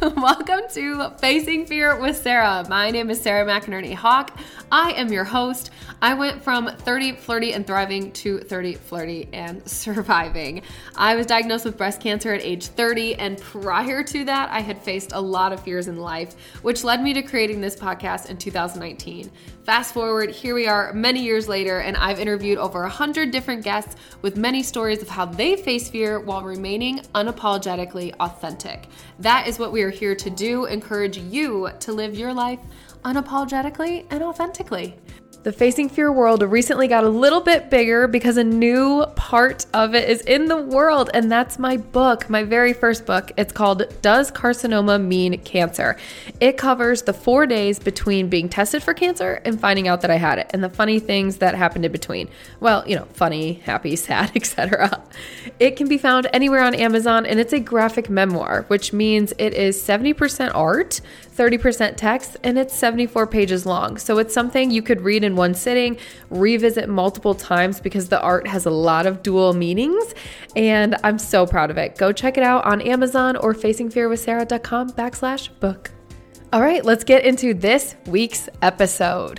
Welcome to Facing Fear with Sarah. My name is Sarah McInerney Hawk. I am your host. I went from 30, flirty, and thriving to 30, flirty, and surviving. I was diagnosed with breast cancer at age 30, and prior to that, I had faced a lot of fears in life, which led me to creating this podcast in 2019. Fast forward, here we are many years later, and I've interviewed over 100 different guests with many stories of how they face fear while remaining unapologetically authentic. That is what we are here to do, encourage you to live your life unapologetically and authentically. The Facing Fear world recently got a little bit bigger because a new part of it is in the world, and that's my book, my very first book. It's called Does Carcinoma Mean Cancer? It covers the 4 days between being tested for cancer and finding out that I had it, and the funny things that happened in between. Well, funny, happy, sad, etc. It can be found anywhere on Amazon, and it's a graphic memoir, which means it is 70% art, 30% text, and it's 74 pages long. So it's something you could read in one sitting, revisit multiple times because the art has a lot of dual meanings, and I'm so proud of it. Go check it out on Amazon or facingfearwithsarah.com/book. All right, let's get into this week's episode.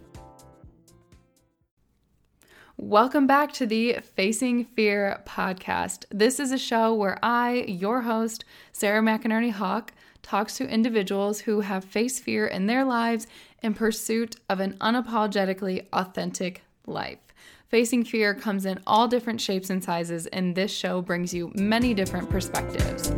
Welcome back to the Facing Fear podcast. This is a show where I, your host, Sarah McInerney Hawk, talks to individuals who have faced fear in their lives in pursuit of an unapologetically authentic life. Facing fear comes in all different shapes and sizes, and this show brings you many different perspectives.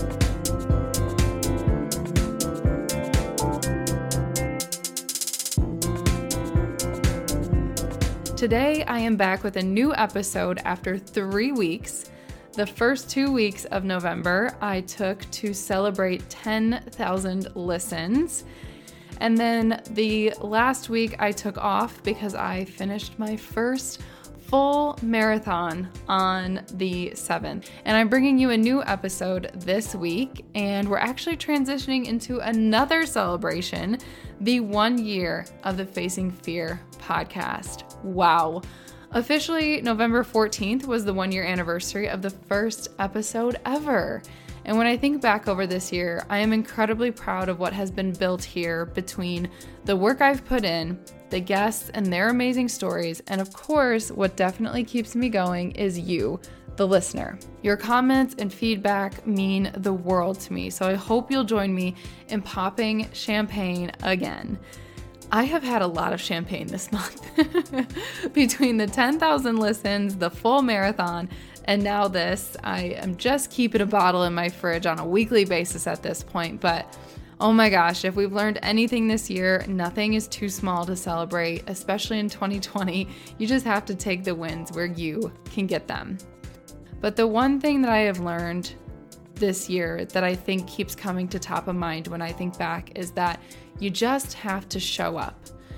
Today, I am back with a new episode after 3 weeks. The first 2 weeks of November, I took to celebrate 10,000 listens. And then the last week I took off because I finished my first full marathon on the 7th. And I'm bringing you a new episode this week, and we're actually transitioning into another celebration, the 1 year of the Facing Fear podcast. Wow. Officially, November 14th was the 1 year anniversary of the first episode ever. And when I think back over this year, I am incredibly proud of what has been built here between the work I've put in, the guests and their amazing stories, and of course, what definitely keeps me going is you, the listener. Your comments and feedback mean the world to me, so I hope you'll join me in popping champagne again. I have had a lot of champagne this month. Between the 10,000 listens, the full marathon, and now this, I am just keeping a bottle in my fridge on a weekly basis at this point. But oh my gosh, if we've learned anything this year, nothing is too small to celebrate, especially in 2020. You just have to take the wins where you can get them. But the one thing that I have learned this year that I think keeps coming to top of mind when I think back is that you just have to show up.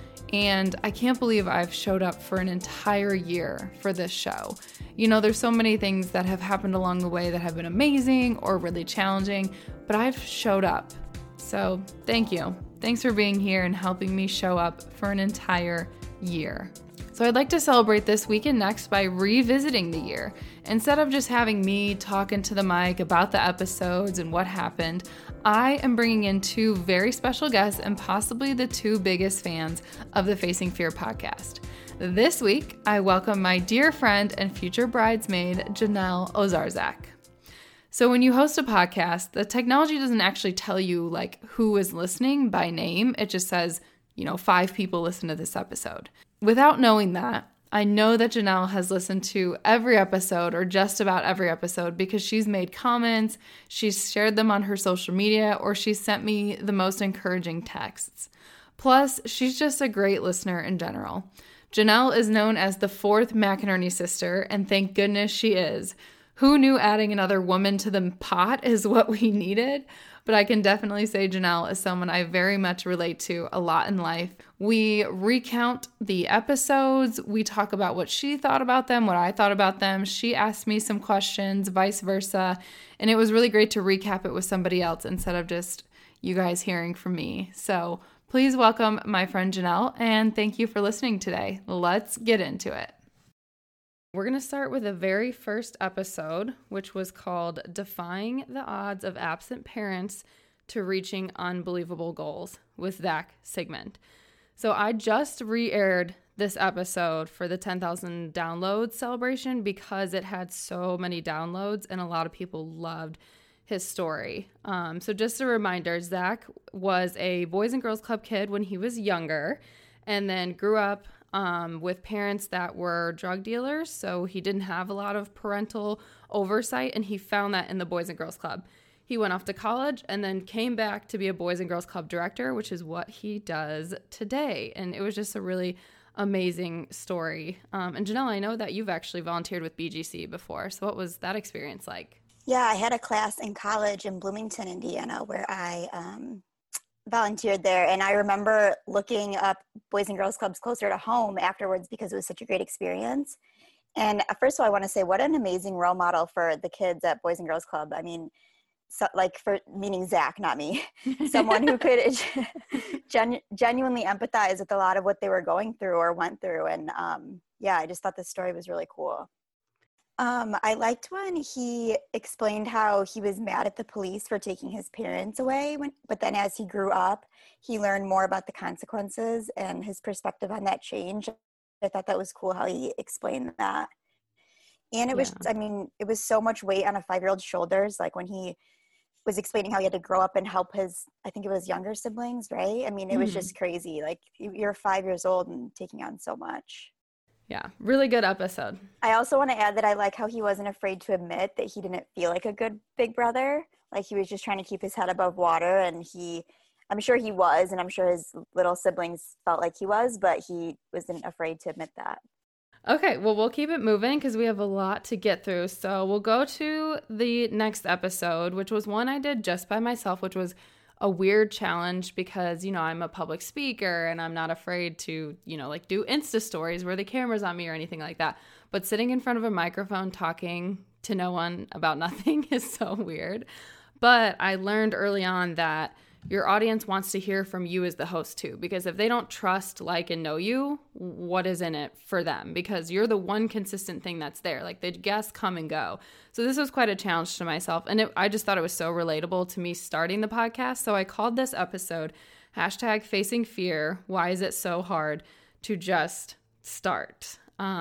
And I can't believe I've showed up for an entire year for this show. There's so many things that have happened along the way that have been amazing or really challenging, but I've showed up. So thank you. Thanks for being here and helping me show up for an entire year. So I'd like to celebrate this week and next by revisiting the year. Instead of just having me talk into the mic about the episodes and what happened, I am bringing in 2 very special guests and possibly the 2 biggest fans of the Facing Fear podcast. This week, I welcome my dear friend and future bridesmaid, Janelle Ozarzak. So when you host a podcast, the technology doesn't actually tell you who is listening by name. It just says, 5 people listen to this episode. Without knowing that, I know that Janelle has listened to every episode or just about every episode because she's made comments, she's shared them on her social media, or she's sent me the most encouraging texts. Plus, she's just a great listener in general. Janelle is known as the 4th McInerney sister, and thank goodness she is. Who knew adding another woman to the pot is what we needed? But I can definitely say Janelle is someone I very much relate to a lot in life. We recount the episodes. We talk about what she thought about them, what I thought about them. She asked me some questions, vice versa. And it was really great to recap it with somebody else instead of just you guys hearing from me. So please welcome my friend Janelle, and thank you for listening today. Let's get into it. We're going to start with the very first episode, which was called Defying the Odds of Absent Parents to reaching unbelievable goals with Zach Sigmund. So I just re-aired this episode for the 10,000 downloads celebration because it had so many downloads and a lot of people loved his story. So just a reminder, Zach was a Boys and Girls Club kid when he was younger and then grew up with parents that were drug dealers. So he didn't have a lot of parental oversight, and he found that in the Boys and Girls Club. He went off to college and then came back to be a Boys and Girls Club director, which is what he does today. And it was just a really amazing story. And Janelle, I know that you've actually volunteered with BGC before. So what was that experience like? Yeah, I had a class in college in Bloomington, Indiana, where I volunteered there. And I remember looking up Boys and Girls Clubs closer to home afterwards because it was such a great experience. And first of all, I want to say what an amazing role model for the kids at Boys and Girls Club. I mean, so, like, for meaning Zach, not me, someone who could genuinely empathize with a lot of what they were going through or went through. And yeah, I just thought this story was really cool. I liked when he explained how he was mad at the police for taking his parents away, but then as he grew up, he learned more about the consequences and his perspective on that changed. I thought that was cool how he explained that. And it was, I mean, it was so much weight on a 5-year-old's shoulders, like when he was explaining how he had to grow up and help his, I think it was younger siblings, right? I mean, it was just crazy. Like, you're 5 years old and taking on so much. Yeah, really good episode. I also want to add that I like how he wasn't afraid to admit that he didn't feel like a good big brother. Like, he was just trying to keep his head above water, and I'm sure he was, and I'm sure his little siblings felt like he was, but he wasn't afraid to admit that. Okay, well, we'll keep it moving because we have a lot to get through. So we'll go to the next episode, which was one I did just by myself, which was a weird challenge because, you know, I'm a public speaker and I'm not afraid to, you know, like do Insta stories where the camera's on me or anything like that. But sitting in front of a microphone talking to no one about nothing is so weird. But I learned early on that your audience wants to hear from you as the host too, because if they don't trust, like, and know you, what is in it for them? Because you're the one consistent thing that's there. Like, the guests come and go. So this was quite a challenge to myself. And I just thought it was so relatable to me starting the podcast. So I called this episode #FacingFear. Why is it so hard to just start?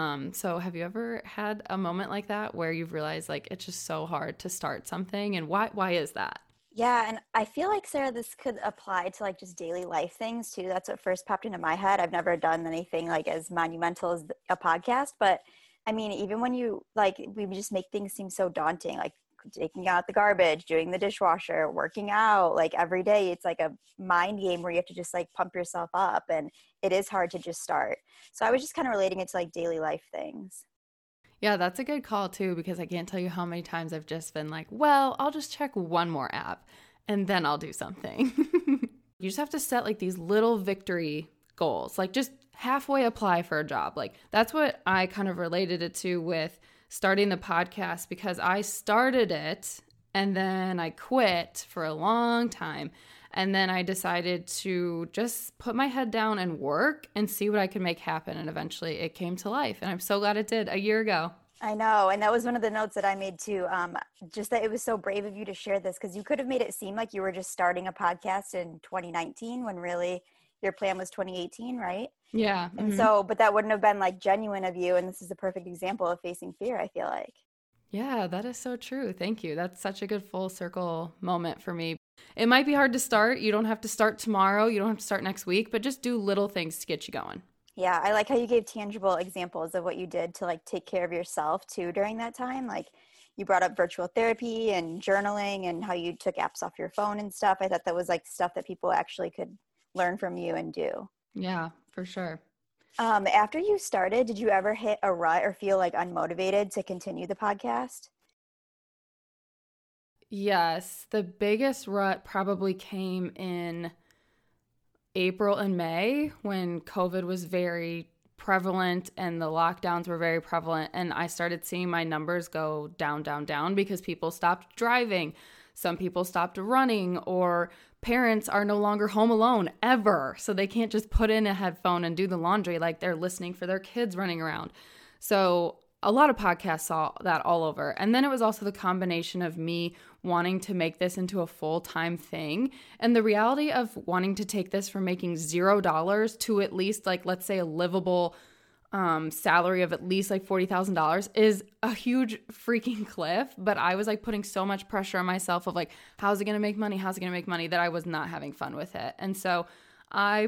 So have you ever had a moment like that where you've realized, like, it's just so hard to start something? And why is that? Yeah, and I feel like, Sarah, this could apply to, like, just daily life things too. That's what first popped into my head. I've never done anything like as monumental as a podcast, but I mean, even when we just make things seem so daunting, like taking out the garbage, doing the dishwasher, working out, like every day, it's like a mind game where you have to just like pump yourself up, and it is hard to just start. So I was just kind of relating it to like daily life things. Yeah, that's a good call too, because I can't tell you how many times I've just been like, well, I'll just check one more app and then I'll do something. You just have to set like these little victory goals, like just halfway apply for a job. Like, that's what I kind of related it to with starting the podcast, because I started it and then I quit for a long time. And then I decided to just put my head down and work and see what I could make happen. And eventually it came to life. And I'm so glad it did a year ago. I know. And that was one of the notes that I made too. Just that it was so brave of you to share this, because you could have made it seem like you were just starting a podcast in 2019 when really your plan was 2018, right? Yeah. And so, but that wouldn't have been like genuine of you. And this is a perfect example of facing fear, I feel like. Yeah, that is so true. Thank you. That's such a good full circle moment for me. It might be hard to start. You don't have to start tomorrow. You don't have to start next week, but just do little things to get you going. Yeah, I like how you gave tangible examples of what you did to like take care of yourself too during that time. Like, you brought up virtual therapy and journaling and how you took apps off your phone and stuff. I thought that was like stuff that people actually could learn from you and do. Yeah, for sure. After you started, did you ever hit a rut or feel like unmotivated to continue the podcast? Yes, the biggest rut probably came in April and May when COVID was very prevalent and the lockdowns were very prevalent, and I started seeing my numbers go down, down, down because people stopped driving. Some people stopped running, or parents are no longer home alone ever. So they can't just put in a headphone and do the laundry, like they're listening for their kids running around. So a lot of podcasts saw that all over. And then it was also the combination of me wanting to make this into a full-time thing. And the reality of wanting to take this from making $0 to at least like, let's say a livable salary of at least like $40,000 is a huge freaking cliff. But I was like putting so much pressure on myself of like, how's it going to make money? How's it going to make money? That I was not having fun with it. And so I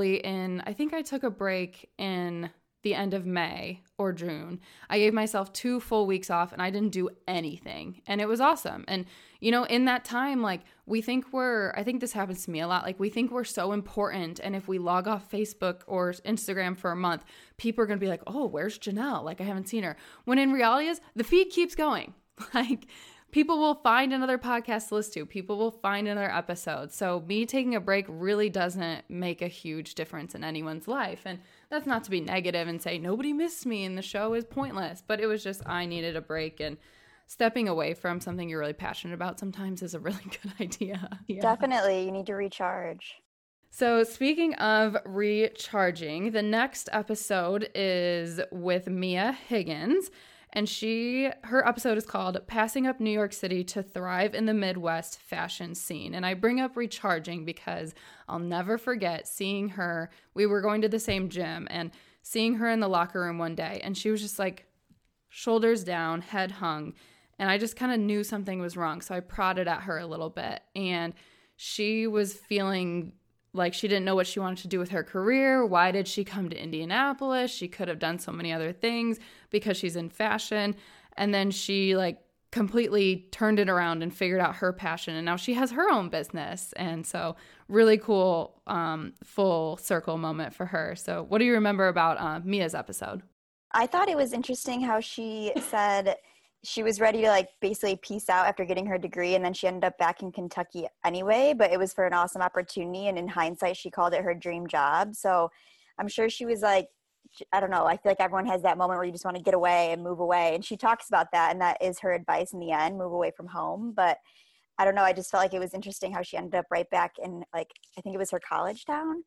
think I took a break in the end of May or June. I gave myself 2 full weeks off and I didn't do anything. And it was awesome. And, you know, in that time, like I think this happens to me a lot. Like we think we're so important. And if we log off Facebook or Instagram for a month, people are going to be like, oh, where's Janelle? Like I haven't seen her. When in reality is the feed keeps going. Like people will find another podcast to listen to. People will find another episode. So me taking a break really doesn't make a huge difference in anyone's life. And that's not to be negative and say nobody missed me and the show is pointless. But it was just I needed a break, and stepping away from something you're really passionate about sometimes is a really good idea. Yeah. Definitely. You need to recharge. So speaking of recharging, the next episode is with Mia Higgins. And her episode is called Passing Up New York City to Thrive in the Midwest Fashion Scene. And I bring up recharging because I'll never forget seeing her. We were going to the same gym and seeing her in the locker room one day. And she was just like shoulders down, head hung. And I just kind of knew something was wrong. So I prodded at her a little bit. And she was feeling like she didn't know what she wanted to do with her career. Why did she come to Indianapolis? She could have done so many other things because she's in fashion. And then she like completely turned it around and figured out her passion. And now she has her own business. And so really cool full circle moment for her. So what do you remember about Mia's episode? I thought it was interesting how she said she was ready to like basically peace out after getting her degree, and then she ended up back in Kentucky anyway, but it was for an awesome opportunity, and in hindsight she called it her dream job. So I'm sure she was like, I don't know, I feel like everyone has that moment where you just want to get away and move away, and she talks about that, and that is her advice in the end, move away from home. But I don't know, I just felt like it was interesting how she ended up right back in, like, I think it was her college town,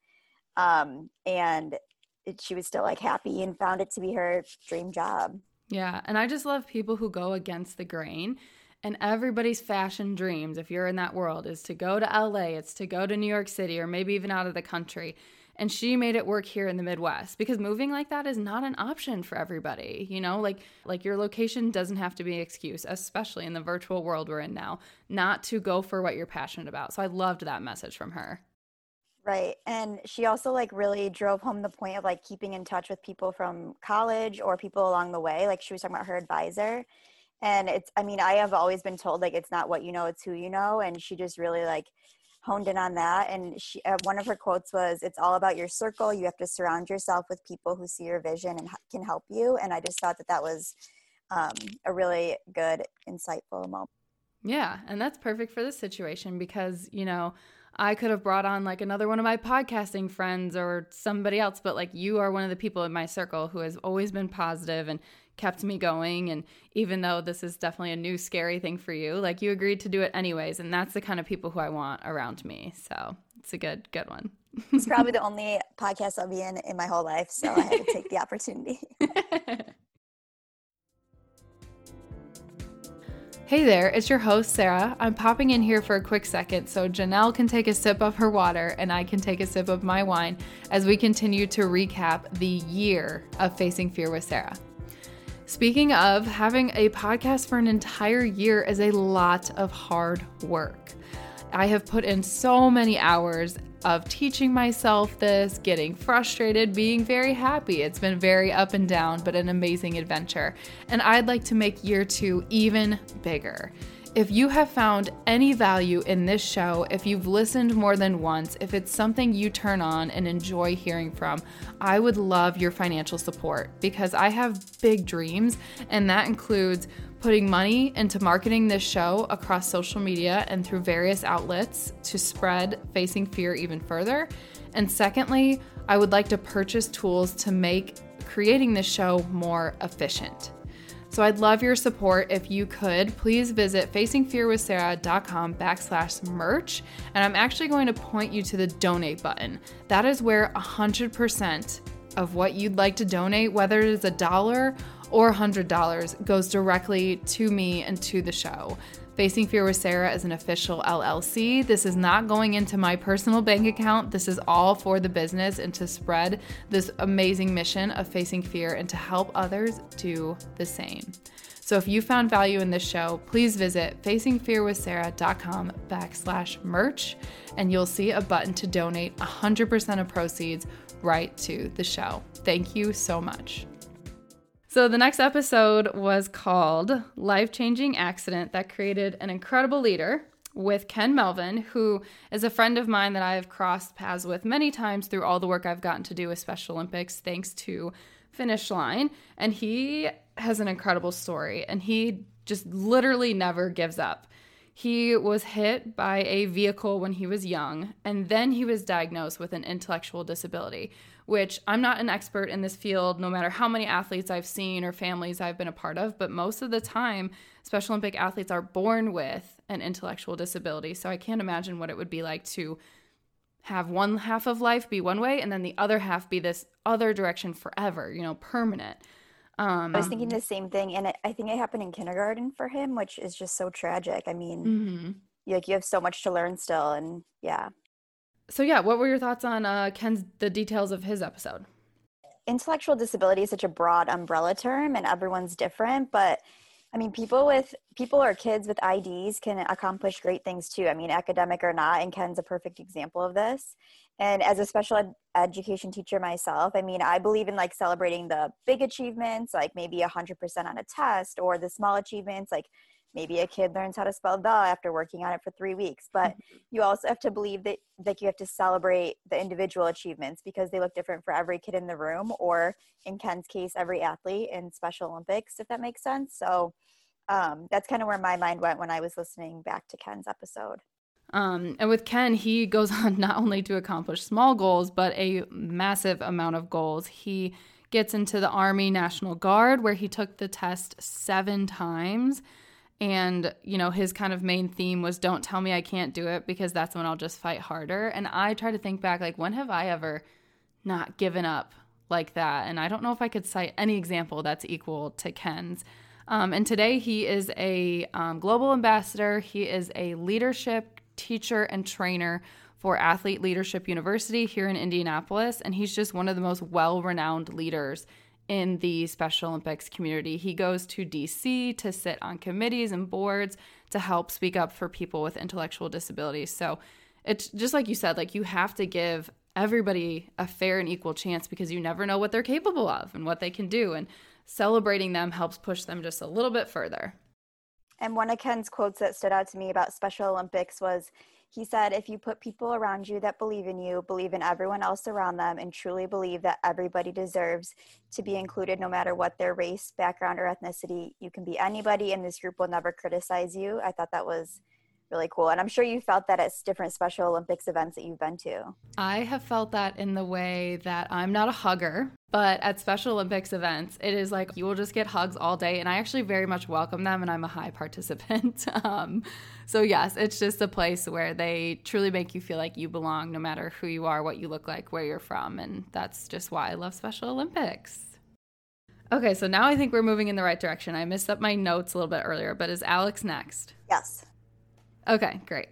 and she was still like happy and found it to be her dream job. Yeah, and I just love people who go against the grain. And everybody's fashion dreams, if you're in that world, is to go to LA, it's to go to New York City, or maybe even out of the country. And she made it work here in the Midwest, because moving like that is not an option for everybody. You know, like your location doesn't have to be an excuse, especially in the virtual world we're in now, not to go for what you're passionate about. So I loved that message from her. Right. And she also like really drove home the point of like keeping in touch with people from college or people along the way. Like she was talking about her advisor. And I have always been told like it's not what you know, it's who you know. And she just really like honed in on that. And she one of her quotes was, "It's all about your circle. You have to surround yourself with people who see your vision and can help you." And I just thought that was a really good, insightful moment. Yeah. And that's perfect for this situation because, you know, I could have brought on like another one of my podcasting friends or somebody else, but like you are one of the people in my circle who has always been positive and kept me going. And even though this is definitely a new scary thing for you, like you agreed to do it anyways. And that's the kind of people who I want around me. So it's a good one. It's probably the only podcast I'll be in my whole life. So I had to take the opportunity. Hey there, it's your host, Sarah. I'm popping in here for a quick second so Janelle can take a sip of her water and I can take a sip of my wine as we continue to recap the year of Facing Fear with Sarah. Speaking of, having a podcast for an entire year is a lot of hard work. I have put in so many hours of teaching myself this, getting frustrated, being very happy. It's been very up and down, but an amazing adventure. And I'd like to make year 2 even bigger. If you have found any value in this show, if you've listened more than once, if it's something you turn on and enjoy hearing from, I would love your financial support because I have big dreams, and that includes putting money into marketing this show across social media and through various outlets to spread Facing Fear even further. And secondly, I would like to purchase tools to make creating this show more efficient. So I'd love your support. If you could, please visit facingfearwithsarah.com/merch. And I'm actually going to point you to the donate button. That is where 100% of what you'd like to donate, whether it is $1 or $100 goes directly to me and to the show. Facing Fear with Sarah is an official LLC. This is not going into my personal bank account. This is all for the business and to spread this amazing mission of facing fear and to help others do the same. So if you found value in this show, please visit facingfearwithsarah.com/merch, and you'll see a button to donate 100% of proceeds right to the show. Thank you so much. So the next episode was called Life-Changing Accident That Created an Incredible Leader with Ken Melvin, who is a friend of mine that I have crossed paths with many times through all the work I've gotten to do with Special Olympics, thanks to Finish Line. And he has an incredible story, and he just literally never gives up. He was hit by a vehicle when he was young, and then he was diagnosed with an intellectual disability, which I'm not an expert in this field, no matter how many athletes I've seen or families I've been a part of, but most of the time, Special Olympic athletes are born with an intellectual disability. So I can't imagine what it would be like to have one half of life be one way and then the other half be this other direction forever, permanent. I was thinking the same thing, and I think it happened in kindergarten for him, which is just so tragic. I mean, you have so much to learn still, and yeah. So yeah, what were your thoughts on the details of his episode? Intellectual disability is such a broad umbrella term, and everyone's different, but I mean, people or kids with IDs can accomplish great things too. I mean, academic or not, and Ken's a perfect example of this. And as a special education teacher myself, I mean, I believe in like celebrating the big achievements, like maybe 100% on a test, or the small achievements, like maybe a kid learns how to spell the after working on it for 3 weeks. But you also have to believe that you have to celebrate the individual achievements because they look different for every kid in the room, or in Ken's case, every athlete in Special Olympics, if that makes sense. So that's kind of where my mind went when I was listening back to Ken's episode. And with Ken, he goes on not only to accomplish small goals, but a massive amount of goals. He gets into the Army National Guard, where he took the test 7 times. And, his kind of main theme was, don't tell me I can't do it, because that's when I'll just fight harder. And I try to think back, like, when have I ever not given up like that? And I don't know if I could cite any example that's equal to Ken's. And today he is a global ambassador. He is a leadership teacher and trainer for Athlete Leadership University here in Indianapolis. And he's just one of the most well-renowned leaders in the Special Olympics community. He goes to DC to sit on committees and boards to help speak up for people with intellectual disabilities. So it's just like you said, like, you have to give everybody a fair and equal chance, because you never know what they're capable of and what they can do. And celebrating them helps push them just a little bit further. And one of Ken's quotes that stood out to me about Special Olympics was, he said, if you put people around you that believe in you, believe in everyone else around them, and truly believe that everybody deserves to be included no matter what their race, background, or ethnicity, you can be anybody, and this group will never criticize you. I thought that was really cool. And I'm sure you felt that at different Special Olympics events that you've been to. I have felt that in the way that I'm not a hugger, but at Special Olympics events, it is like you will just get hugs all day. And I actually very much welcome them, and I'm a high participant. So yes, it's just a place where they truly make you feel like you belong, no matter who you are, what you look like, where you're from. And that's just why I love Special Olympics. Okay, so now I think we're moving in the right direction. I messed up my notes a little bit earlier, but is Alex next? Yes. Okay, great.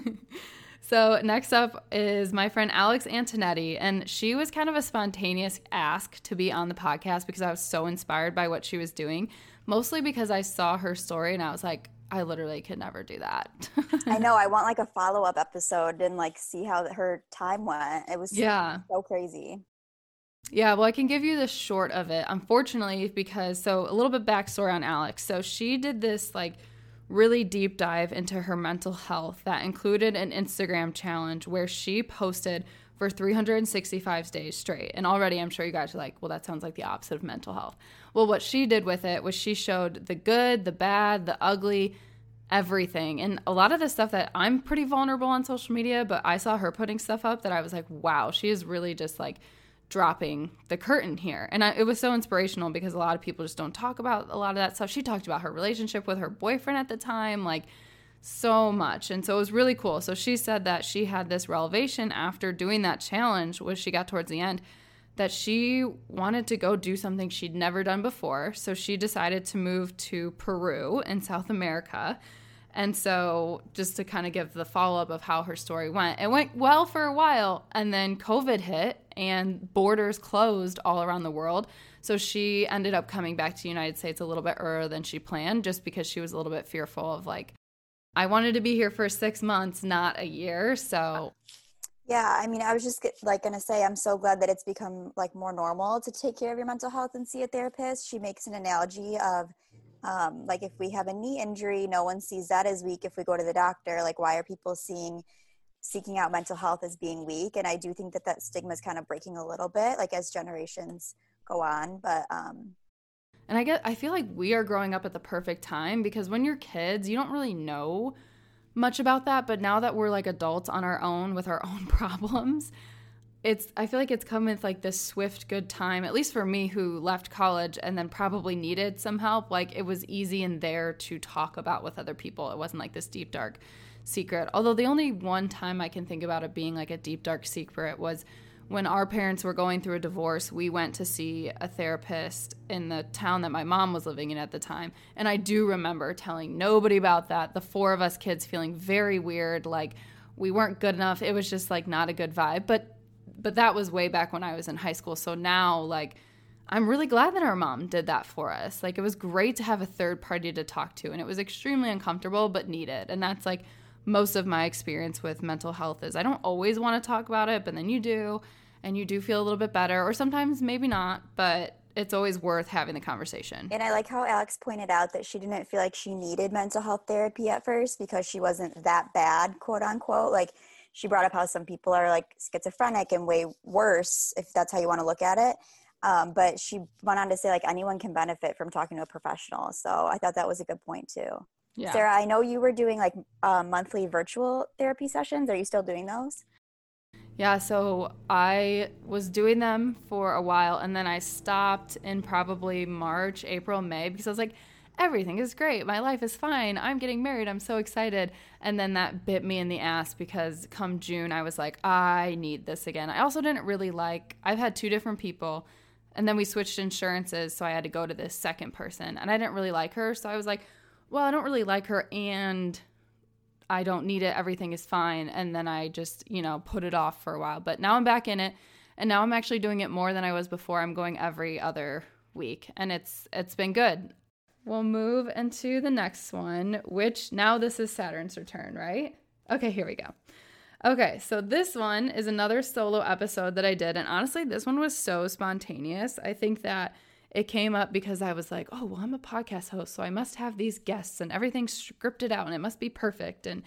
So next up is my friend Alex Antonetti, and she was kind of a spontaneous ask to be on the podcast because I was so inspired by what she was doing, mostly because I saw her story and I was like, I literally could never do that. I know. I want like a follow-up episode and like see how her time went. It was so crazy. Yeah, well, I can give you the short of it, unfortunately, because a little bit backstory on Alex. So she did this like really deep dive into her mental health that included an Instagram challenge where she posted for 365 days straight. And already I'm sure you guys are like, well, that sounds like the opposite of mental health. Well, what she did with it was she showed the good, the bad, the ugly, everything. And a lot of the stuff that I'm pretty vulnerable on social media, but I saw her putting stuff up that I was like, wow, she is really just like dropping the curtain here. And it was so inspirational because a lot of people just don't talk about a lot of that stuff. She talked about her relationship with her boyfriend at the time, like so much. And so it was really cool. So she said that she had this revelation after doing that challenge, when she got towards the end, that she wanted to go do something she'd never done before. So she decided to move to Peru in South America. And so just to kind of give the follow-up of how her story went, it went well for a while, and then COVID hit and borders closed all around the world. So she ended up coming back to the United States a little bit earlier than she planned, just because she was a little bit fearful of like, I wanted to be here for 6 months, not a year. So yeah, I mean, I was just like going to say, I'm so glad that it's become like more normal to take care of your mental health and see a therapist. She makes an analogy of like if we have a knee injury, no one sees that as weak. If we go to the doctor, like why are people seeking out mental health as being weak? And I do think that stigma is kind of breaking a little bit, like as generations go on. But and I feel like we are growing up at the perfect time, because when you're kids, you don't really know much about that. But now that we're like adults on our own with our own problems, I feel like it's come with like this swift good time, at least for me, who left college and then probably needed some help. Like it was easy in there to talk about with other people. It wasn't like this deep, dark secret. Although the only one time I can think about it being like a deep, dark secret was when our parents were going through a divorce. We went to see a therapist in the town that my mom was living in at the time. And I do remember telling nobody about that. The four of us kids feeling very weird, like we weren't good enough. It was just like not a good vibe. But that was way back when I was in high school. So now, like, I'm really glad that our mom did that for us. Like, it was great to have a third party to talk to, and it was extremely uncomfortable but needed. And that's like most of my experience with mental health is I don't always want to talk about it, but then you do, and you do feel a little bit better, or sometimes maybe not, but it's always worth having the conversation. And I like how Alex pointed out that she didn't feel like she needed mental health therapy at first because she wasn't that bad, quote unquote. Like, she brought up how some people are like schizophrenic and way worse, if that's how you want to look at it. But she went on to say like anyone can benefit from talking to a professional. So I thought that was a good point too. Yeah. Sarah, I know you were doing like monthly virtual therapy sessions. Are you still doing those? Yeah, so I was doing them for a while, and then I stopped in probably March, April, May, because I was like, everything is great. My life is fine. I'm getting married. I'm so excited. And then that bit me in the ass, because come June, I was like, I need this again. I also didn't really I've had 2 different people, and then we switched insurances, so I had to go to this second person, and I didn't really like her. So I was like, well, I don't really like her, and I don't need it. Everything is fine. And then I just, put it off for a while. But now I'm back in it, and now I'm actually doing it more than I was before. I'm going every other week, and it's been good. We'll move into the next one, which now this is Saturn's return, right? Okay, here we go. Okay, so this one is another solo episode that I did. And honestly, this one was so spontaneous. I think that it came up because I was like, oh, well, I'm a podcast host, so I must have these guests and everything's scripted out and it must be perfect. And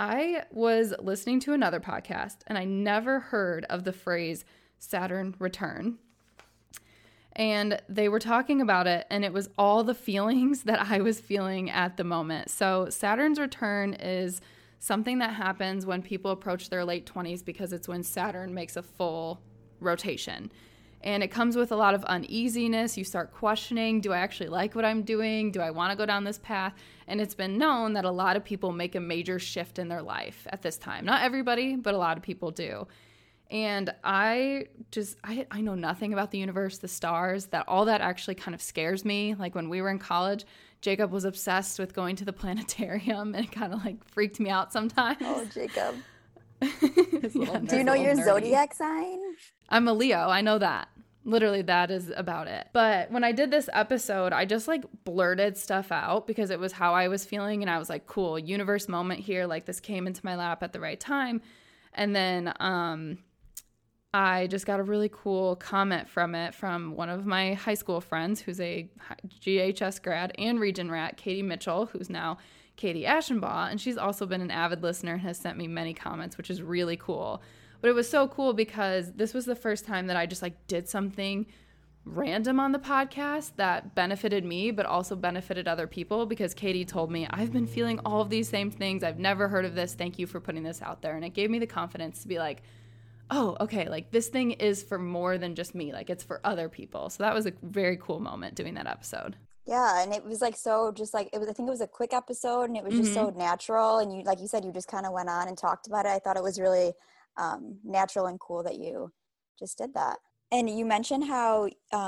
I was listening to another podcast, and I never heard of the phrase Saturn return. And they were talking about it, and it was all the feelings that I was feeling at the moment. So Saturn's return is something that happens when people approach their late 20s, because it's when Saturn makes a full rotation. And it comes with a lot of uneasiness. You start questioning, do I actually like what I'm doing? Do I want to go down this path? And it's been known that a lot of people make a major shift in their life at this time. Not everybody, but a lot of people do. And I know nothing about the universe, the stars, that all that actually kind of scares me. Like when we were in college, Jacob was obsessed with going to the planetarium, and it kind of like freaked me out sometimes. Oh, Jacob. Do you know your zodiac sign? I'm a Leo. I know that. Literally, that is about it. But when I did this episode, I just like blurted stuff out because it was how I was feeling. And I was like, cool, universe moment here. Like this came into my lap at the right time. And then I just got a really cool comment from one of my high school friends who's a GHS grad and Region Rat, Katie Mitchell, who's now Katie Aschenbaugh. And she's also been an avid listener and has sent me many comments, which is really cool. But it was so cool because this was the first time that I just like did something random on the podcast that benefited me, but also benefited other people, because Katie told me, I've been feeling all of these same things. I've never heard of this. Thank you for putting this out there. And it gave me the confidence to be like, oh, okay, like this thing is for more than just me. Like it's for other people. So that was a very cool moment doing that episode. Yeah, and it was like so just like, it was, I think it was a quick episode, and it was just so natural. And you, like you said, you just kind of went on and talked about it. I thought it was really natural and cool that you just did that. And you mentioned how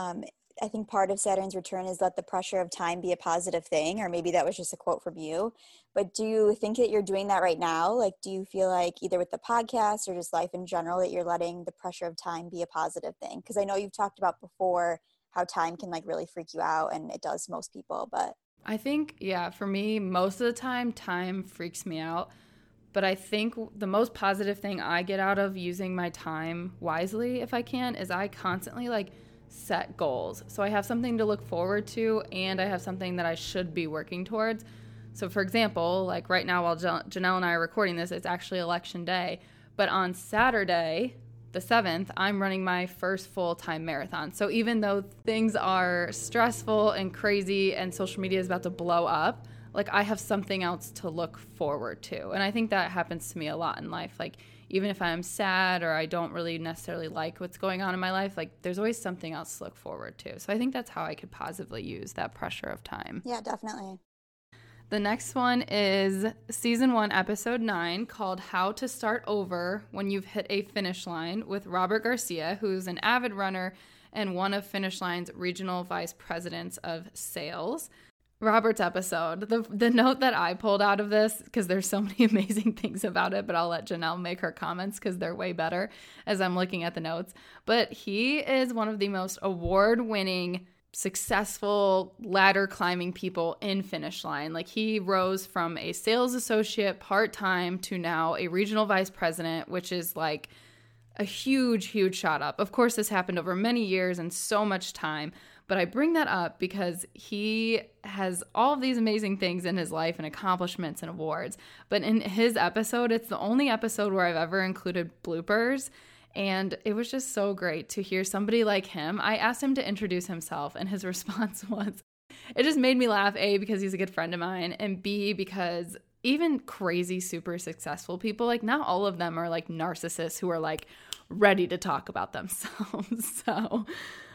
I think part of Saturn's return is let the pressure of time be a positive thing, or maybe that was just a quote from you. But do you think that you're doing that right now? Like, do you feel like either with the podcast or just life in general that you're letting the pressure of time be a positive thing? Because I know you've talked about before how time can like really freak you out, and it does to most people, but I think, yeah, for me, most of the time freaks me out. But I think the most positive thing I get out of using my time wisely, if I can, is I constantly like set goals. So I have something to look forward to, and I have something that I should be working towards. So for example, like right now while Janelle and I are recording this, it's actually election day. But on Saturday, the 7th, I'm running my first full-time marathon. So even though things are stressful and crazy and social media is about to blow up, like I have something else to look forward to. And I think that happens to me a lot in life. Like even if I'm sad or I don't really necessarily like what's going on in my life, like there's always something else to look forward to. So I think that's how I could positively use that pressure of time. yeah, definitely. The next one is season 1, episode 9, called How to Start Over When You've Hit a Finish Line, with Robert Garcia, who's an avid runner and one of Finish Line's regional vice presidents of sales. Robert's episode, the note that I pulled out of this, because there's so many amazing things about it, but I'll let Janelle make her comments because they're way better as I'm looking at the notes. But he is one of the most award-winning, successful ladder climbing people in Finish Line. Like he rose from a sales associate part-time to now a regional vice president, which is like a huge shot up. Of course, this happened over many years and so much time, but I bring that up because he has all of these amazing things in his life and accomplishments and awards. But in his episode, it's the only episode where I've ever included bloopers. And it was just so great to hear somebody like him. I asked him to introduce himself, and his response was, it just made me laugh, A, because he's a good friend of mine, and B, because even crazy, super successful people, like not all of them are like narcissists who are like ready to talk about themselves. So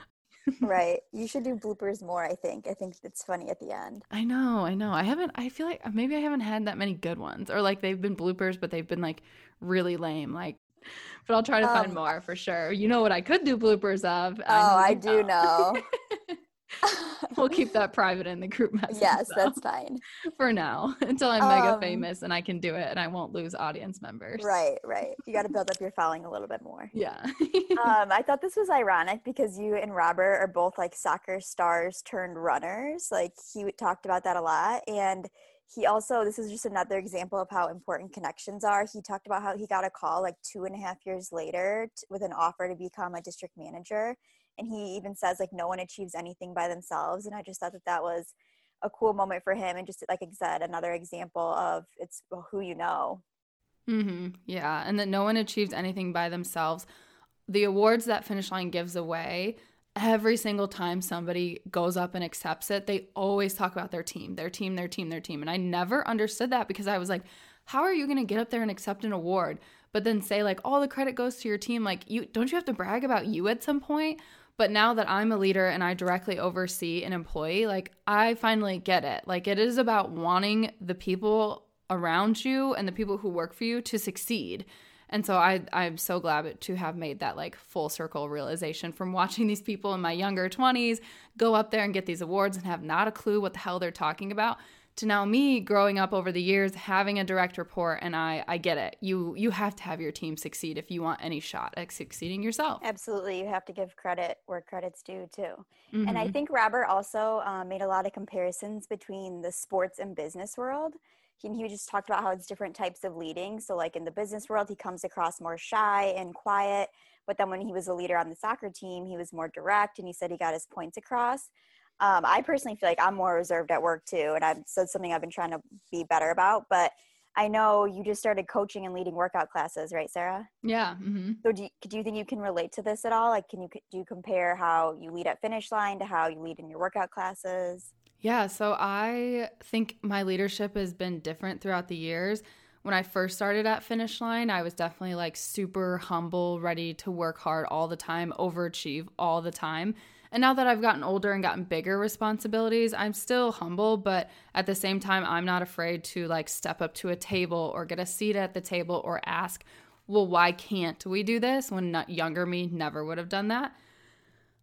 Right. You should do bloopers more, I think. I think it's funny at the end. I know. I feel like maybe I haven't had that many good ones, or like they've been bloopers, but they've been like really lame. Like, but I'll try to find more for sure. You know what I could do bloopers of? I do know. We'll keep that private in the group message. Yes, though, that's fine. for now, until I'm mega famous and I can do it and I won't lose audience members. Right. You got to build up your following a little bit more. Yeah. I thought this was ironic because you and Robert are both like soccer stars turned runners. Like he talked about that a lot. And he also, this is just another example of how important connections are. He talked about how he got a call like 2.5 years later with an offer to become a district manager. And he even says like no one achieves anything by themselves. And I just thought that was a cool moment for him. And just like I said, another example of it's who you know. Mm-hmm. Yeah. And that no one achieves anything by themselves. The awards that Finish Line gives away, every single time somebody goes up and accepts it, they always talk about their team. And I never understood that because I was like, how are you going to get up there and accept an award, but then say like all the credit goes to your team? Like, don't you have to brag about you at some point? But now that I'm a leader and I directly oversee an employee, like I finally get it. Like it is about wanting the people around you and the people who work for you to succeed. And so I'm so glad to have made that like full circle realization from watching these people in my younger 20s go up there and get these awards and have not a clue what the hell they're talking about, to now me growing up over the years, having a direct report, and I get it. You have to have your team succeed if you want any shot at succeeding yourself. Absolutely. You have to give credit where credit's due too. Mm-hmm. And I think Robert also made a lot of comparisons between the sports and business world. He just talked about how it's different types of leading. So like in the business world, he comes across more shy and quiet. But then when he was a leader on the soccer team, he was more direct and he said he got his points across. I personally feel like I'm more reserved at work too. And so it's something I've been trying to be better about. But I know you just started coaching and leading workout classes, right, Sarah? Yeah. Mm-hmm. So do you think you can relate to this at all? Like, do you compare how you lead at Finish Line to how you lead in your workout classes? Yeah, so I think my leadership has been different throughout the years. When I first started at Finish Line, I was definitely like super humble, ready to work hard all the time, overachieve all the time. And now that I've gotten older and gotten bigger responsibilities, I'm still humble, but at the same time, I'm not afraid to like step up to a table or get a seat at the table or ask, well, why can't we do this? When younger me never would have done that.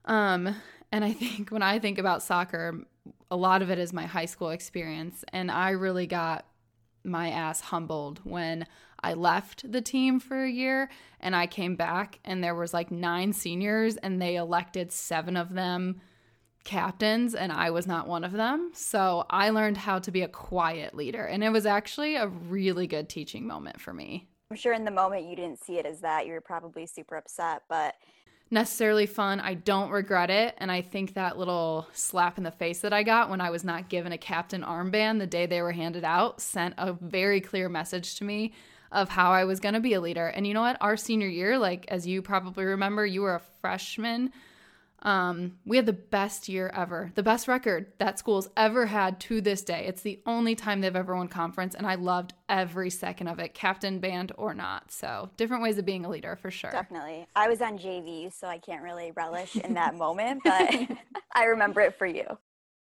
And I think when I think about soccer, a lot of it is my high school experience. And I really got my ass humbled when I left the team for a year and I came back and there was like 9 seniors and they elected 7 of them captains and I was not one of them. So I learned how to be a quiet leader. And it was actually a really good teaching moment for me. I'm sure in the moment you didn't see it as that. You were probably super upset, but necessarily fun. I don't regret it. And I think that little slap in the face that I got when I was not given a captain armband the day they were handed out sent a very clear message to me of how I was going to be a leader. And you know what? Our senior year, like as you probably remember, you were a freshman. We had the best year ever, the best record that school's ever had to this day. It's the only time they've ever won conference, and I loved every second of it, captain, band, or not. So different ways of being a leader for sure. Definitely. I was on JV, so I can't really relish in that moment, but I remember it for you.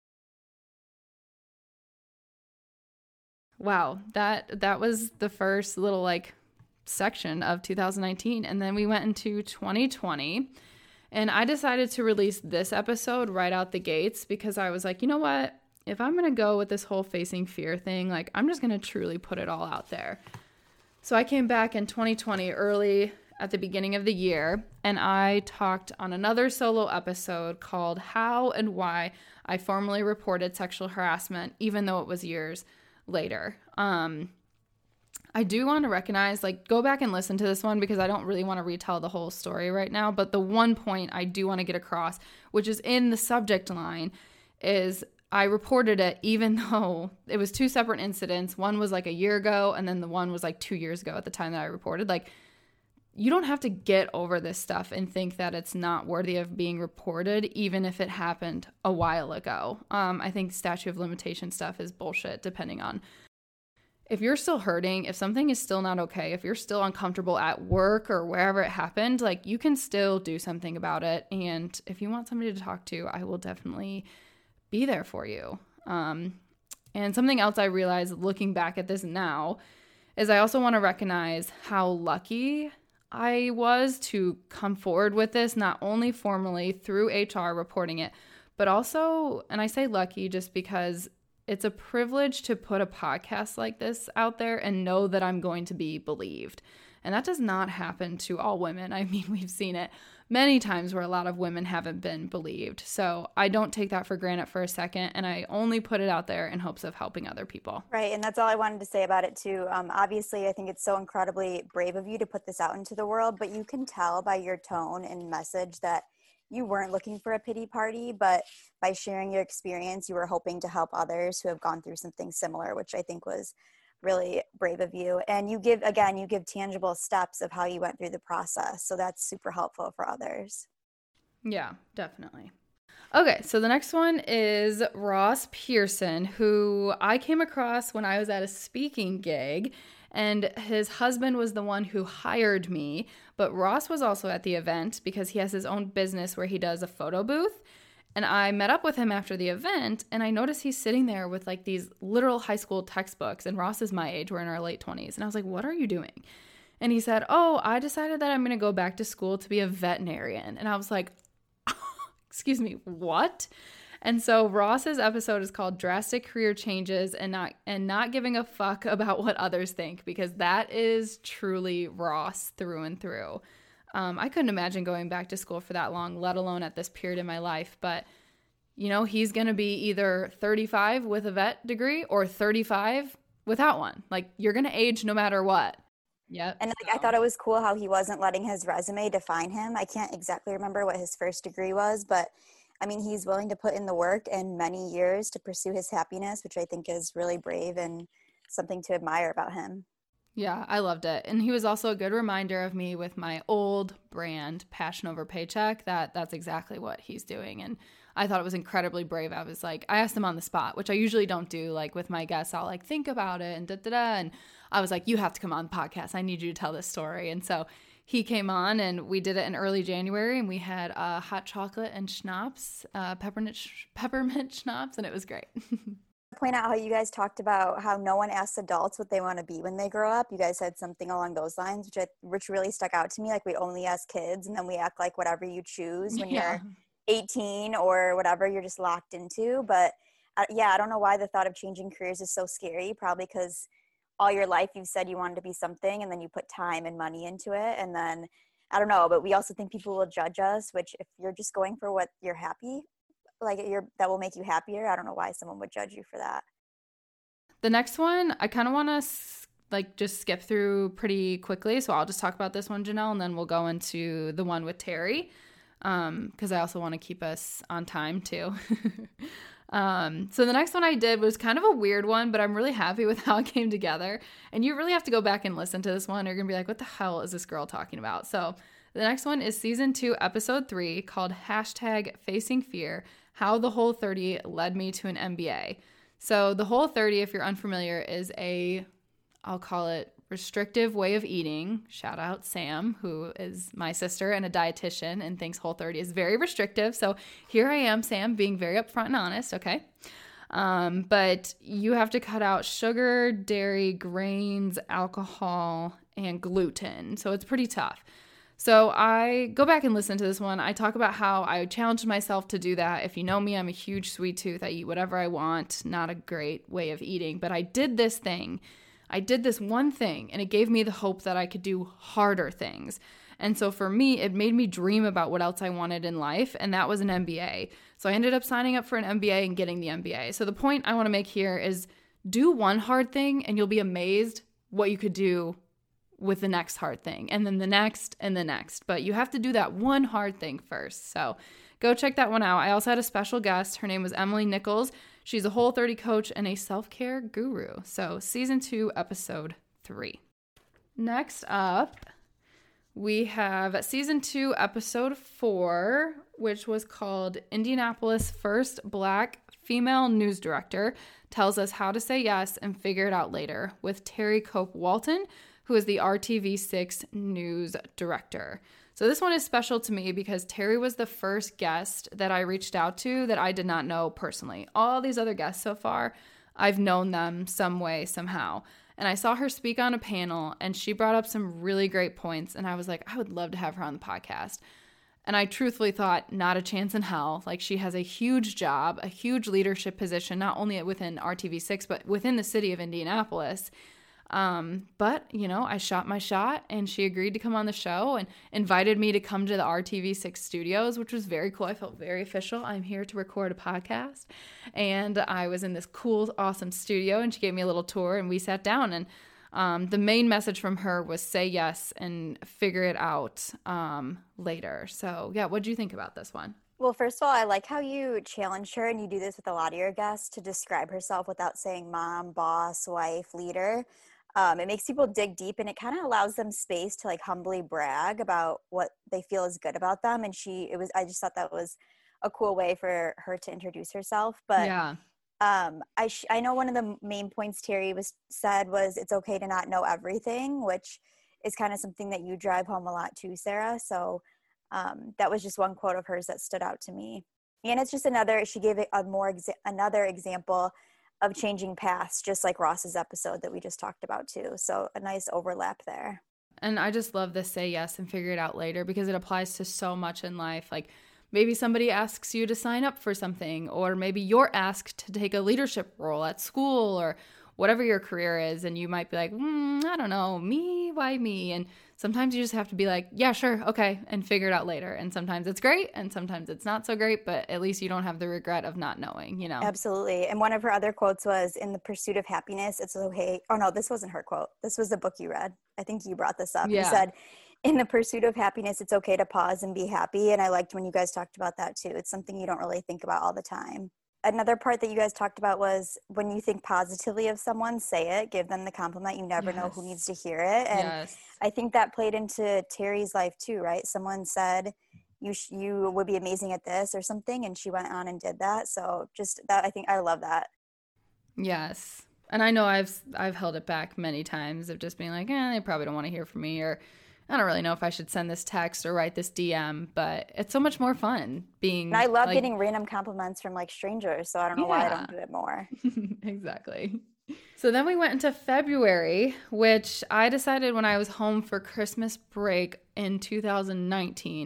Wow, that was the first little like section of 2019, and then we went into 2020. And I decided to release this episode right out the gates because I was like, you know what? If I'm going to go with this whole facing fear thing, like I'm just going to truly put it all out there. So I came back in 2020 early at the beginning of the year, and I talked on another solo episode called How and Why I Formally Reported Sexual Harassment, even though it was years later. I do want to recognize, like, go back and listen to this one because I don't really want to retell the whole story right now. But the one point I do want to get across, which is in the subject line, is I reported it even though it was 2 separate incidents. One was like a year ago, and then the one was like 2 years ago at the time that I reported. Like, you don't have to get over this stuff and think that it's not worthy of being reported, even if it happened a while ago. I think statute of limitation stuff is bullshit, depending on if you're still hurting, if something is still not okay, if you're still uncomfortable at work or wherever it happened, like you can still do something about it. And if you want somebody to talk to, I will definitely be there for you. And something else I realized looking back at this now is I also want to recognize how lucky I was to come forward with this, not only formally through HR reporting it, but also, and I say lucky just because it's a privilege to put a podcast like this out there and know that I'm going to be believed. And that does not happen to all women. I mean, we've seen it many times where a lot of women haven't been believed. So I don't take that for granted for a second. And I only put it out there in hopes of helping other people. Right. And that's all I wanted to say about it too. Obviously, I think it's so incredibly brave of you to put this out into the world, but you can tell by your tone and message that you weren't looking for a pity party, but by sharing your experience, you were hoping to help others who have gone through something similar, which I think was really brave of you. And you give tangible steps of how you went through the process. So that's super helpful for others. Yeah, definitely. Okay, so the next one is Ross Pearson, who I came across when I was at a speaking gig. And his husband was the one who hired me, but Ross was also at the event because he has his own business where he does a photo booth. And I met up with him after the event, and I noticed he's sitting there with like these literal high school textbooks, and Ross is my age, we're in our late 20s. And I was like, what are you doing? And he said, oh, I decided that I'm going to go back to school to be a veterinarian. And I was like, excuse me, what? And so Ross's episode is called Drastic Career Changes and not giving a fuck about what others think, because that is truly Ross through and through. I couldn't imagine going back to school for that long, let alone at this period in my life. But, you know, he's going to be either 35 with a vet degree or 35 without one. Like, you're going to age no matter what. Yep. And I thought it was cool how he wasn't letting his resume define him. I can't exactly remember what his first degree was, but I mean, he's willing to put in the work and many years to pursue his happiness, which I think is really brave and something to admire about him. Yeah, I loved it. And he was also a good reminder of me with my old brand, Passion Over Paycheck, that's exactly what he's doing. And I thought it was incredibly brave. I was like, I asked him on the spot, which I usually don't do. Like with my guests, I'll like think about it and da-da-da. And I was like, you have to come on the podcast. I need you to tell this story. And so he came on and we did it in early January, and we had hot chocolate and schnapps, peppermint schnapps, and it was great. Point out how you guys talked about how no one asks adults what they want to be when they grow up. You guys said something along those lines, which really stuck out to me. Like, we only ask kids, and then we act like whatever you choose when you're 18 or whatever you're just locked into. But I don't know why the thought of changing careers is so scary. Probably because all your life you've said you wanted to be something, and then you put time and money into it, and then I don't know, but we also think people will judge us, which if you're just going for what you're happy, that will make you happier. I don't know why someone would judge you for that. The next one, I kind of want to just skip through pretty quickly. So I'll just talk about this one, Janelle, and then we'll go into the one with Terry. Because I also want to keep us on time too. So the next one I did was kind of a weird one, but I'm really happy with how it came together. And you really have to go back and listen to this one. You're going to be like, what the hell is this girl talking about? So the next one is season 2, episode 3, called #FacingFear, How the Whole30 Led Me to an MBA. So the Whole30, if you're unfamiliar, is I'll call it restrictive way of eating. Shout out Sam, who is my sister and a dietitian and thinks Whole30 is very restrictive. So here I am, Sam, being very upfront and honest, okay? But you have to cut out sugar, dairy, grains, alcohol, and gluten. So it's pretty tough. So I go back and listen to this one. I talk about how I challenged myself to do that. If you know me, I'm a huge sweet tooth. I eat whatever I want. Not a great way of eating, but I did this thing. I did this one thing, and it gave me the hope that I could do harder things. And so for me, it made me dream about what else I wanted in life, and that was an MBA. So I ended up signing up for an MBA and getting the MBA. So the point I want to make here is do one hard thing, and you'll be amazed what you could do with the next hard thing, and then the next and the next. But you have to do that one hard thing first. So go check that one out. I also had a special guest. Her name was Emily Nichols. She's a Whole30 coach and a self-care guru. So season 2, episode 3. Next up, we have season 2, episode 4, which was called Indianapolis' First Black Female News Director Tells Us How to Say Yes and Figure It Out Later, with Terry Cope Walton, who is the RTV6 news director. So this one is special to me because Terry was the first guest that I reached out to that I did not know personally. All these other guests so far, I've known them some way, somehow. And I saw her speak on a panel, and she brought up some really great points, and I was like, I would love to have her on the podcast. And I truthfully thought, not a chance in hell. Like, she has a huge job, a huge leadership position, not only within RTV6, but within the city of Indianapolis. But, I shot my shot, and she agreed to come on the show and invited me to come to the RTV6 studios, which was very cool. I felt very official. I'm here to record a podcast. And I was in this cool, awesome studio, and she gave me a little tour, and we sat down. And the main message from her was say yes and figure it out later. So, yeah, what did you think about this one? Well, first of all, I like how you challenged her, and you do this with a lot of your guests, to describe herself without saying mom, boss, wife, leader. It makes people dig deep, and it kind of allows them space to humbly brag about what they feel is good about them. And I just thought that was a cool way for her to introduce herself. But yeah. I know one of the main points Terry said was it's okay to not know everything, which is kind of something that you drive home a lot too, Sarah. So that was just one quote of hers that stood out to me. And it's just she gave it another example of changing paths, just like Ross's episode that we just talked about too. So a nice overlap there. And I just love this say yes and figure it out later, because it applies to so much in life. Like, maybe somebody asks you to sign up for something, or maybe you're asked to take a leadership role at school or whatever your career is, and you might be like, I don't know, me, why me? And sometimes you just have to be like, yeah, sure, okay, and figure it out later. And sometimes it's great, and sometimes it's not so great, but at least you don't have the regret of not knowing, Absolutely. And one of her other quotes was, in the pursuit of happiness, it's okay. Oh, no, this wasn't her quote. This was the book you read. I think you brought this up. Yeah. You said, in the pursuit of happiness, it's okay to pause and be happy. And I liked when you guys talked about that too. It's something you don't really think about all the time. Another part that you guys talked about was, when you think positively of someone, say it, give them the compliment. You never know who needs to hear it. And I think that played into Terry's life too, right? Someone said, you would be amazing at this or something, and she went on and did that. So just that, I think I love that. Yes. And I know I've held it back many times of just being like, they probably don't want to hear from me, or I don't really know if I should send this text or write this DM, but it's so much more fun being. And I love getting random compliments from strangers, so I don't know why I don't do it more. Exactly. So then we went into February, which I decided when I was home for Christmas break in 2019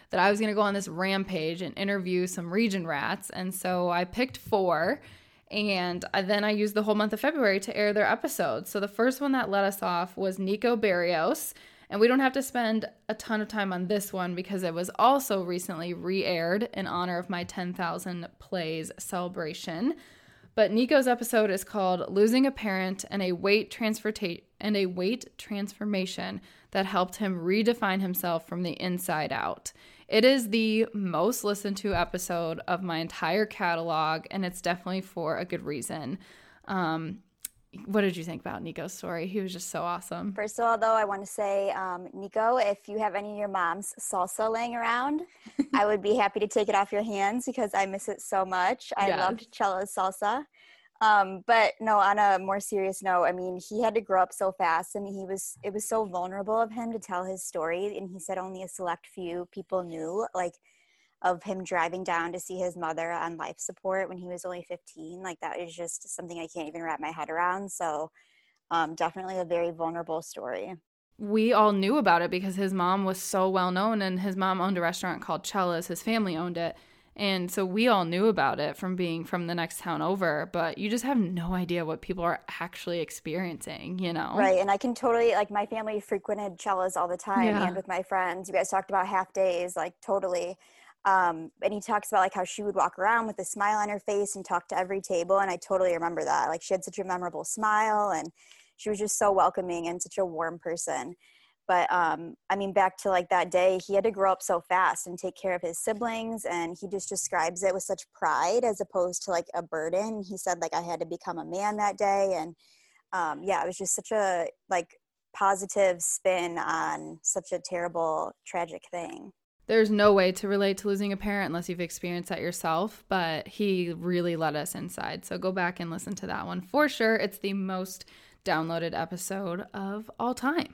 that I was going to go on this rampage and interview some region rats. And so I picked 4. And then I used the whole month of February to air their episodes. So the first one that let us off was Nico Barrios. And we don't have to spend a ton of time on this one because it was also recently re-aired in honor of my 10,000 plays celebration. But Nico's episode is called Losing a Parent and a weight transformation that helped him redefine himself from the inside out. It is the most listened to episode of my entire catalog, and it's definitely for a good reason. What did you think about Nico's story? He was just so awesome. First of all, though, I want to say, Nico, if you have any of your mom's salsa laying around, I would be happy to take it off your hands because I miss it so much. I loved Chella's salsa. But no, on a more serious note, I mean, he had to grow up so fast, and it was so vulnerable of him to tell his story. And he said only a select few people knew, like, of him driving down to see his mother on life support when he was only 15. Like, that is just something I can't even wrap my head around. So, definitely a very vulnerable story. We all knew about it because his mom was so well known, and his mom owned a restaurant called Chella's. His family owned it. And so we all knew about it from being from the next town over, but you just have no idea what people are actually experiencing, you know? Right. And I can totally, like, my family frequented Chella's all the time and with my friends. You guys talked about half days, like, totally. And he talks about, like, how she would walk around with a smile on her face and talk to every table. And I totally remember that. Like, she had such a memorable smile, and she was just so welcoming and such a warm person. But, I mean, back to, like, that day, he had to grow up so fast and take care of his siblings. And he just describes it with such pride as opposed to, like, a burden. He said, like, I had to become a man that day. And, it was just such a, like, positive spin on such a terrible, tragic thing. There's no way to relate to losing a parent unless you've experienced that yourself, but he really let us inside. So go back and listen to that one for sure. It's the most downloaded episode of all time.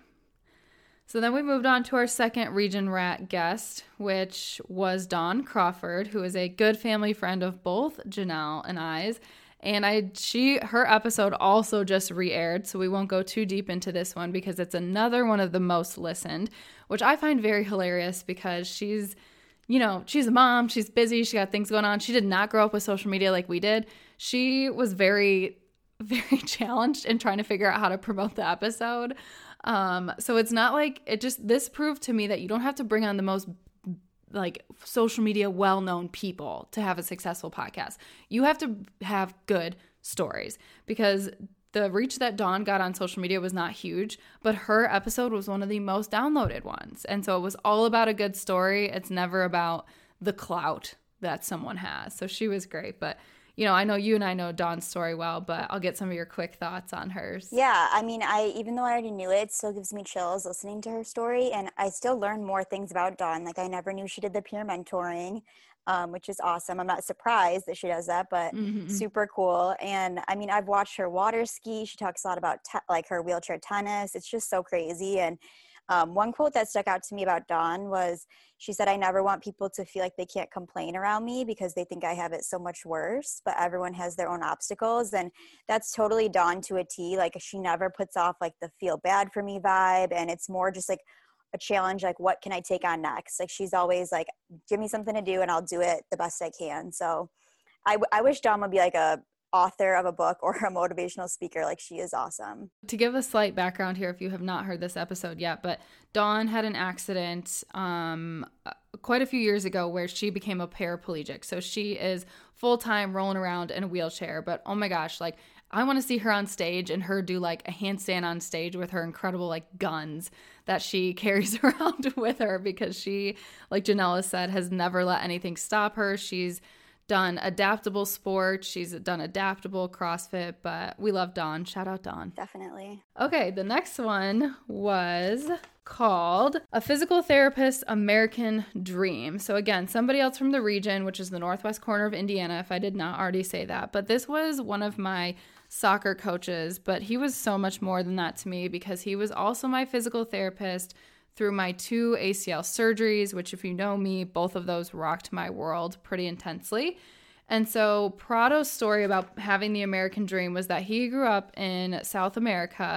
So then we moved on to our second Region Rat guest, which was Dawn Crawford, who is a good family friend of both Janelle and I's. And her episode also just re-aired, so we won't go too deep into this one because it's another one of the most listened, which I find very hilarious because she's a mom, she's busy, she got things going on. She did not grow up with social media like we did. She was very, very challenged in trying to figure out how to promote the episode. So it's not like this proved to me that you don't have to bring on the most like social media well-known people to have a successful podcast. You have to have good stories because the reach that Dawn got on social media was not huge, but her episode was one of the most downloaded ones. And so it was all about a good story. It's never about the clout that someone has. So she was great, but I know you and I know Dawn's story well, but I'll get some of your quick thoughts on hers. Yeah, I mean, even though I already knew it still gives me chills listening to her story, and I still learn more things about Dawn. Like, I never knew she did the peer mentoring, which is awesome. I'm not surprised that she does that, but super cool. And I mean, I've watched her water ski. She talks a lot about like her wheelchair tennis. It's just so crazy. And one quote that stuck out to me about Dawn was, she said, I never want people to feel like they can't complain around me because they think I have it so much worse, but everyone has their own obstacles. And that's totally Dawn to a T. Like, she never puts off like the feel bad for me vibe. And it's more just like a challenge. Like, what can I take on next? Like, she's always like, give me something to do and I'll do it the best I can. So I wish Dawn would be like a author of a book or a motivational speaker. Like, she is awesome. To give a slight background here, if you have not heard this episode yet, but Dawn had an accident quite a few years ago where she became a paraplegic. So she is full-time rolling around in a wheelchair, but oh my gosh, like, I want to see her on stage and her do like a handstand on stage with her incredible like guns that she carries around with her, because she, like Janelle said, has never let anything stop her. She's done adaptable sports. She's done adaptable CrossFit, but we love Dawn. Shout out Dawn. Definitely. Okay, the next one was called A Physical Therapist American Dream. So again, somebody else from the region, which is the northwest corner of Indiana, if I did not already say that. But this was one of my soccer coaches, but he was so much more than that to me because he was also my physical therapist through my 2 ACL surgeries, which, if you know me, both of those rocked my world pretty intensely. And so Prado's story about having the American dream was that he grew up in South America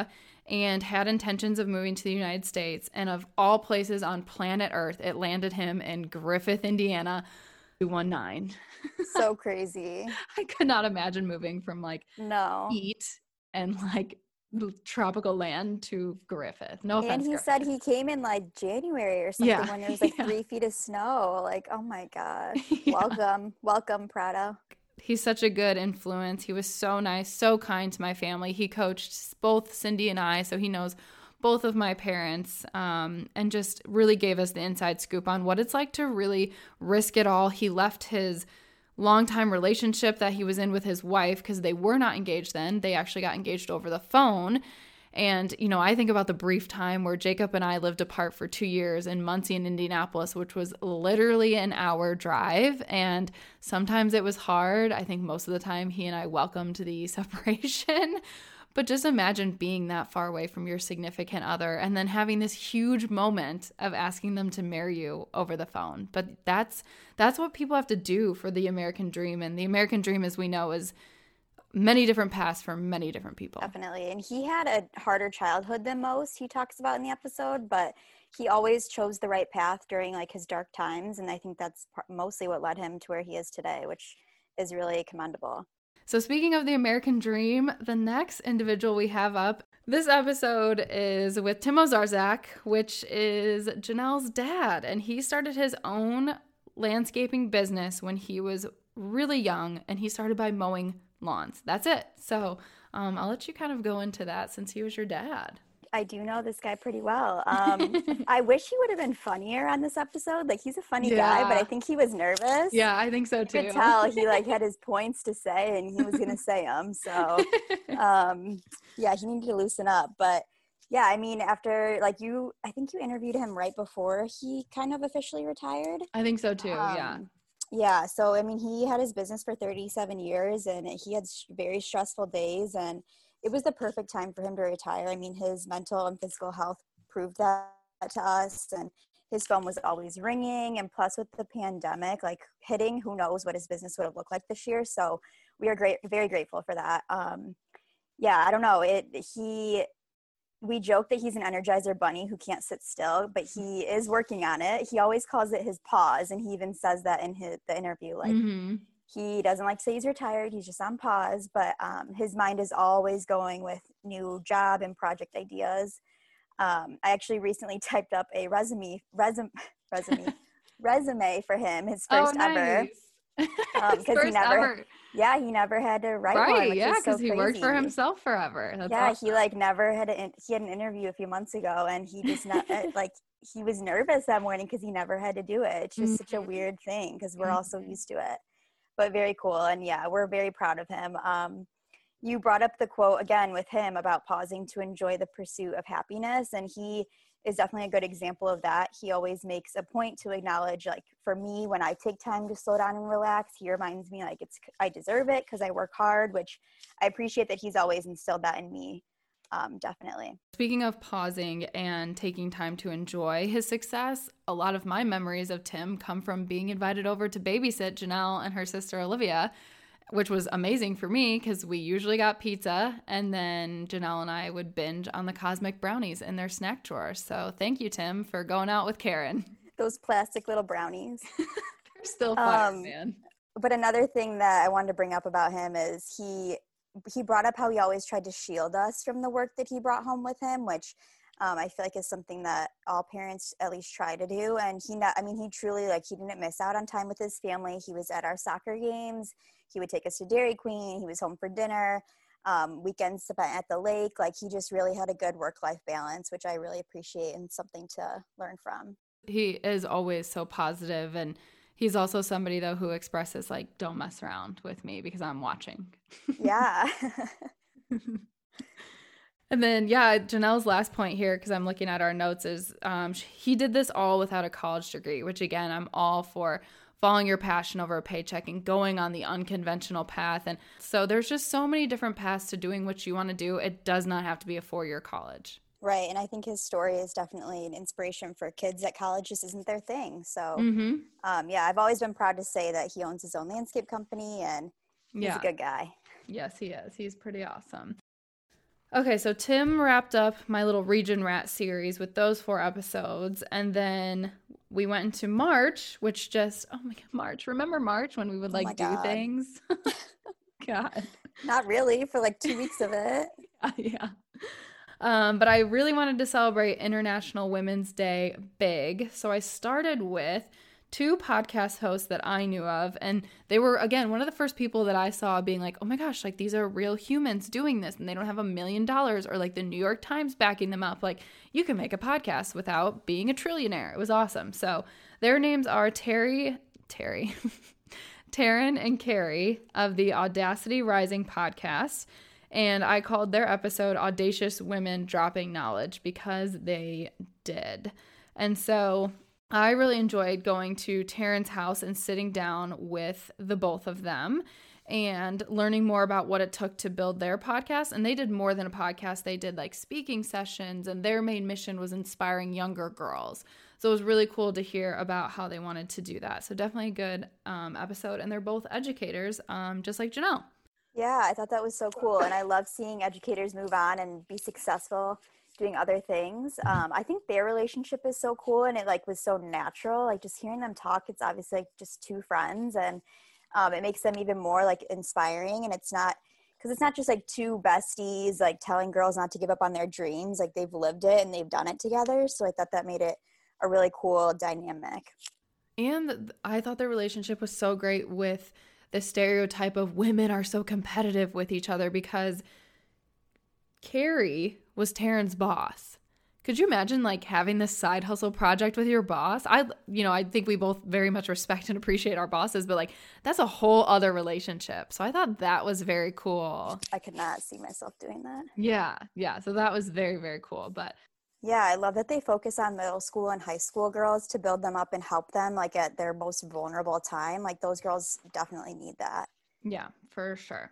and had intentions of moving to the United States. And of all places on planet Earth, it landed him in Griffith, Indiana, 219. So crazy. I could not imagine moving from like No. heat and like tropical land to Griffith. No offense. And he Griffith. said he came in like January or something when there was like 3 feet of snow. Like, oh my gosh. Welcome, Prado. He's such a good influence. He was so nice, so kind to my family. He coached both Cindy and I, so he knows both of my parents, and just really gave us the inside scoop on what it's like to really risk it all. He left his longtime relationship that he was in with his wife because they were not engaged then. They actually got engaged over the phone. And, you know, I think about the brief time where Jacob and I lived apart for 2 years in Muncie and Indianapolis, which was literally an hour drive. And sometimes it was hard. I think most of the time he and I welcomed the separation. But just imagine being that far away from your significant other and then having this huge moment of asking them to marry you over the phone. But that's what people have to do for the American dream. And the American dream, as we know, is many different paths for many different people. Definitely. And he had a harder childhood than most, he talks about in the episode, but he always chose the right path during like his dark times. And I think that's mostly what led him to where he is today, which is really commendable. So speaking of the American dream, the next individual we have up this episode is with Tim Ozarzak, which is Janelle's dad. And he started his own landscaping business when he was really young, and he started by mowing lawns. That's it. So I'll let you kind of go into that since he was your dad. I do know this guy pretty well. I wish he would have been funnier on this episode. Like, he's a funny guy, but I think he was nervous. Yeah, I think so too. You could tell he like had his points to say and he was going to say them. So yeah, he needed to loosen up. But yeah, I mean, after like I think you interviewed him right before he kind of officially retired. I think so too. Yeah. So, I mean, he had his business for 37 years and he had very stressful days, and it was the perfect time for him to retire. I mean, his mental and physical health proved that to us, and his phone was always ringing. And plus with the pandemic, like hitting, who knows what his business would have looked like this year. So we are very grateful for that. Yeah, I don't know. We joke that he's an Energizer bunny who can't sit still, but he is working on it. He always calls it his pause, and he even says that in the interview. Like, he doesn't like to say he's retired. He's just on pause, but his mind is always going with new job and project ideas. I actually recently typed up a resume for him, his first ever. Because he never had to write one. Yeah, because he worked for himself forever. That's awesome. He like never had he had an interview a few months ago, and he just not like he was nervous that morning because he never had to do it. It's just such a weird thing because we're all so used to it. But very cool, and yeah, we're very proud of him. You brought up the quote again with him about pausing to enjoy the pursuit of happiness, and he is definitely a good example of that. He always makes a point to acknowledge, like, for me, when I take time to slow down and relax, he reminds me like I deserve it because I work hard, which I appreciate that he's always instilled that in me. Definitely. Speaking of pausing and taking time to enjoy his success, a lot of my memories of Tim come from being invited over to babysit Janelle and her sister Olivia, which was amazing for me because we usually got pizza, and then Janelle and I would binge on the Cosmic brownies in their snack drawer. So thank you, Tim, for going out with Karen. Those plastic little brownies. They're still fire, man. But another thing that I wanted to bring up about him is he brought up how he always tried to shield us from the work that he brought home with him, which I feel like is something that all parents at least try to do. And he truly, like, he didn't miss out on time with his family. He was at our soccer games. He would take us to Dairy Queen. He was home for dinner, weekends spent at the lake. Like, he just really had a good work-life balance, which I really appreciate and something to learn from. He is always so positive, and he's also somebody, though, who expresses, like, don't mess around with me because I'm watching. Yeah. And then, yeah, Janelle's last point here, because I'm looking at our notes, is he did this all without a college degree, which, again, I'm all for following your passion over a paycheck and going on the unconventional path. And so there's just so many different paths to doing what you want to do. It does not have to be a 4-year college. Right. And I think his story is definitely an inspiration for kids that college just isn't their thing. So, yeah, I've always been proud to say that he owns his own landscape company, and he's a good guy. Yes, he is. He's pretty awesome. Okay, so Tim wrapped up my little Region Rat series with those 4 episodes. And then we went into March, which just, oh my God, March. Remember March when we would Oh my do God. things? God. Not really, for like 2 weeks of it. Yeah. But I really wanted to celebrate International Women's Day big. So I started with 2 podcast hosts that I knew of. And they were, again, one of the first people that I saw being like, oh my gosh, like these are real humans doing this and they don't have $1 million or like the New York Times backing them up. Like you can make a podcast without being a trillionaire. It was awesome. So their names are Taryn and Carrie of the Audacity Rising podcast. And I called their episode Audacious Women Dropping Knowledge because they did. And so I really enjoyed going to Taryn's house and sitting down with the both of them and learning more about what it took to build their podcast. And they did more than a podcast. They did like speaking sessions, and their main mission was inspiring younger girls. So it was really cool to hear about how they wanted to do that. So definitely a good episode. And they're both educators, just like Janelle. Yeah, I thought that was so cool. And I love seeing educators move on and be successful doing other things. I think their relationship is so cool, and it like was so natural. Like just hearing them talk, it's obviously like just 2 friends, and it makes them even more like inspiring. And it's not, because it's not just like 2 besties like telling girls not to give up on their dreams. Like they've lived it and they've done it together. So I thought that made it a really cool dynamic. And I thought their relationship was so great with the stereotype of women are so competitive with each other, because Carrie was Taryn's boss. Could you imagine like having this side hustle project with your boss? I think we both very much respect and appreciate our bosses, but like that's a whole other relationship. So I thought that was very cool. I could not see myself doing that. Yeah. So that was very, very cool. But yeah, I love that they focus on middle school and high school girls to build them up and help them like at their most vulnerable time. Like those girls definitely need that. Yeah, for sure.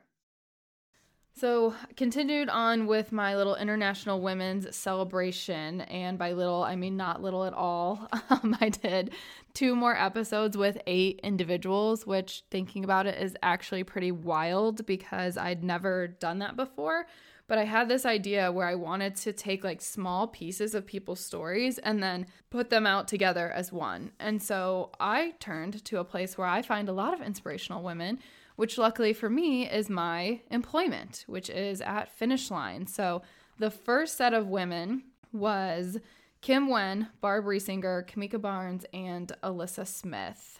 So continued on with my little International Women's Celebration, and by little, I mean not little at all. I did 2 more episodes with 8 individuals, which thinking about it is actually pretty wild because I'd never done that before. But I had this idea where I wanted to take like small pieces of people's stories and then put them out together as one. And so I turned to a place where I find a lot of inspirational women, which luckily for me is my employment, which is at Finish Line. So the first set of women was Kim Wen, Barb Riesinger, Kamika Barnes, and Alyssa Smith.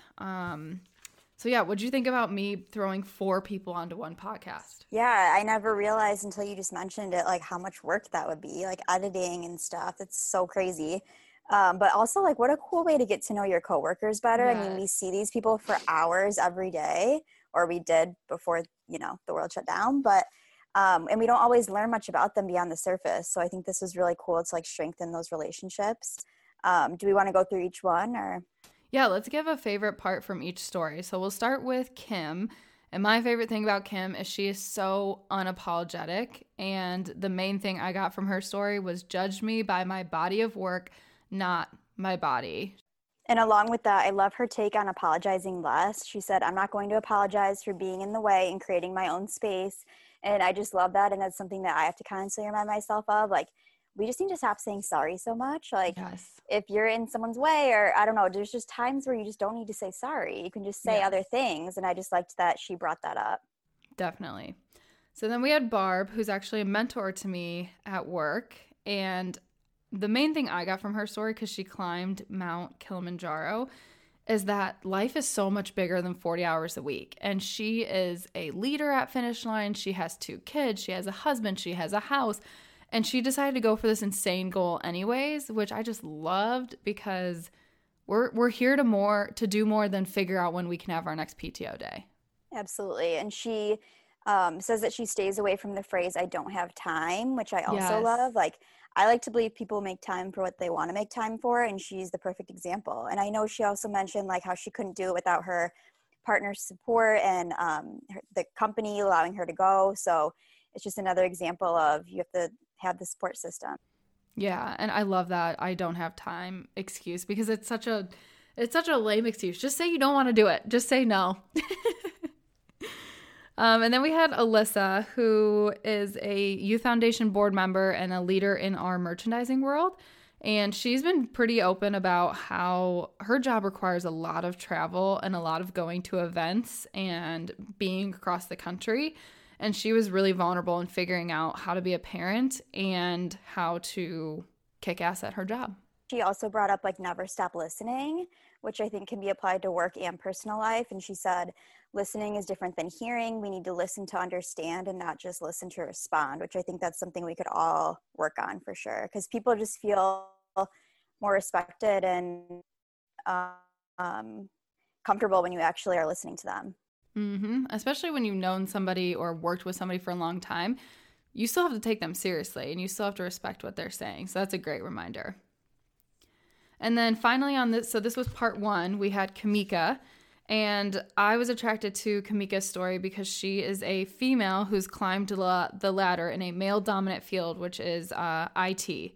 So yeah, what'd you think about me throwing 4 people onto one podcast? Yeah, I never realized until you just mentioned it, like how much work that would be, like editing and stuff. It's so crazy. But also like what a cool way to get to know your coworkers better. Yes. I mean, we see these people for hours every day, or we did before, the world shut down, but, and we don't always learn much about them beyond the surface. So I think this is really cool to like strengthen those relationships. Do we want to go through each one, or? Yeah, let's give a favorite part from each story. So we'll start with Kim. And my favorite thing about Kim is she is so unapologetic. And the main thing I got from her story was judge me by my body of work, not my body. And along with that, I love her take on apologizing less. She said, I'm not going to apologize for being in the way and creating my own space. And I just love that. And that's something that I have to constantly remind myself of. Like, we just need to stop saying sorry so much. Like, yes. If you're in someone's way, or I don't know, there's just times where you just don't need to say sorry. You can just say other things. And I just liked that she brought that up. Definitely. So then we had Barb, who's actually a mentor to me at work. And the main thing I got from her story, because she climbed Mount Kilimanjaro, is that life is so much bigger than 40 hours a week. And she is a leader at Finish Line. She has 2 kids. She has a husband. She has a house. And she decided to go for this insane goal anyways, which I just loved, because we're here to do more than figure out when we can have our next PTO day. Absolutely. And she says that she stays away from the phrase, I don't have time, which I also love. Like, I like to believe people make time for what they want to make time for, and she's the perfect example. And I know she also mentioned like how she couldn't do it without her partner's support and the company allowing her to go. So it's just another example of you have to have the support system. Yeah, and I love that I don't have time excuse, because it's such a lame excuse. Just say you don't want to do it. Just say no. And then we had Alyssa, who is a Youth Foundation board member and a leader in our merchandising world. And she's been pretty open about how her job requires a lot of travel and a lot of going to events and being across the country. And she was really vulnerable in figuring out how to be a parent and how to kick ass at her job. She also brought up like never stop listening, which I think can be applied to work and personal life. And she said, listening is different than hearing. We need to listen to understand and not just listen to respond, which I think that's something we could all work on for sure. Because people just feel more respected and comfortable when you actually are listening to them. Mm-hmm. Especially when you've known somebody or worked with somebody for a long time, you still have to take them seriously and you still have to respect what they're saying. So that's a great reminder. And then finally on this, so this was part 1, we had Kamika. And I was attracted to Kamika's story because she is a female who's climbed the ladder in a male-dominant field, which is IT.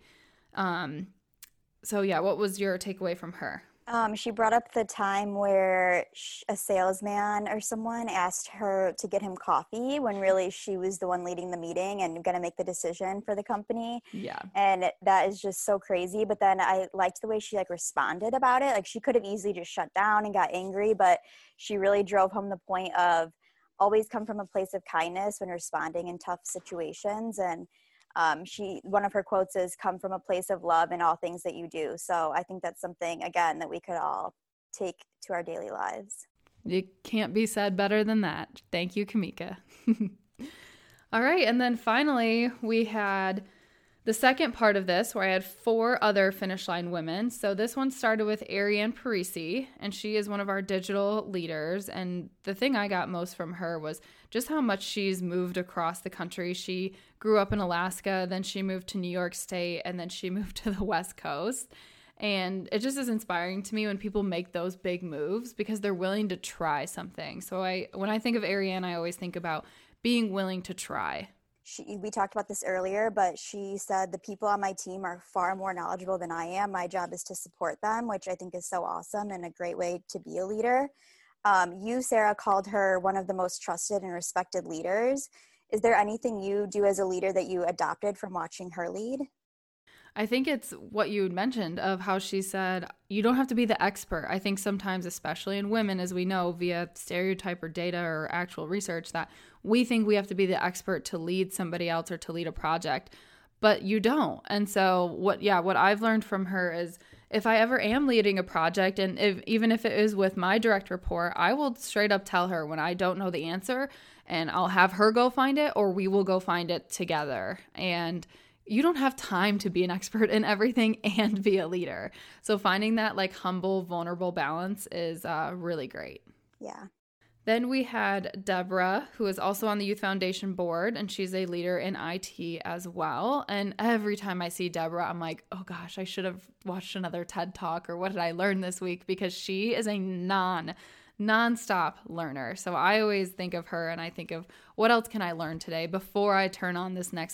So yeah, what was your takeaway from her? She brought up the time where a salesman or someone asked her to get him coffee when really she was the one leading the meeting and going to make the decision for the company. Yeah. And that is just so crazy. But then I liked the way she like responded about it. Like she could have easily just shut down and got angry, but she really drove home the point of always come from a place of kindness when responding in tough situations. And one of her quotes is, come from a place of love in all things that you do. So I think that's something, again, that we could all take to our daily lives. It can't be said better than that. Thank you, Kamika. All right. And then finally, we had the second part of this where I had 4 other Finish Line women. So this one started with Ariane Parisi, and she is one of our digital leaders. And the thing I got most from her was just how much she's moved across the country. She grew up in Alaska, then she moved to New York State, and then she moved to the West Coast. And it just is inspiring to me when people make those big moves because they're willing to try something. So when I think of Ariane, I always think about being willing to try. We talked about this earlier, but she said the people on my team are far more knowledgeable than I am. My job is to support them, which I think is so awesome and a great way to be a leader. You, Sarah, called her one of the most trusted and respected leaders. Is there anything you do as a leader that you adopted from watching her lead? I think it's what you mentioned of how she said, you don't have to be the expert. I think sometimes, especially in women, as we know via stereotype or data or actual research, that we think we have to be the expert to lead somebody else or to lead a project, but you don't. And so what I've learned from her is if I ever am leading a project, and even if it is with my direct report, I will straight up tell her when I don't know the answer, and I'll have her go find it, or we will go find it together. And you don't have time to be an expert in everything and be a leader. So finding that like humble, vulnerable balance is really great. Yeah. Then we had Deborah, who is also on the Youth Foundation board, and she's a leader in IT as well. And every time I see Deborah, I'm like, oh gosh, I should have watched another TED Talk, or what did I learn this week? Because she is a nonstop learner. So I always think of her and I think of what else can I learn today before I turn on this next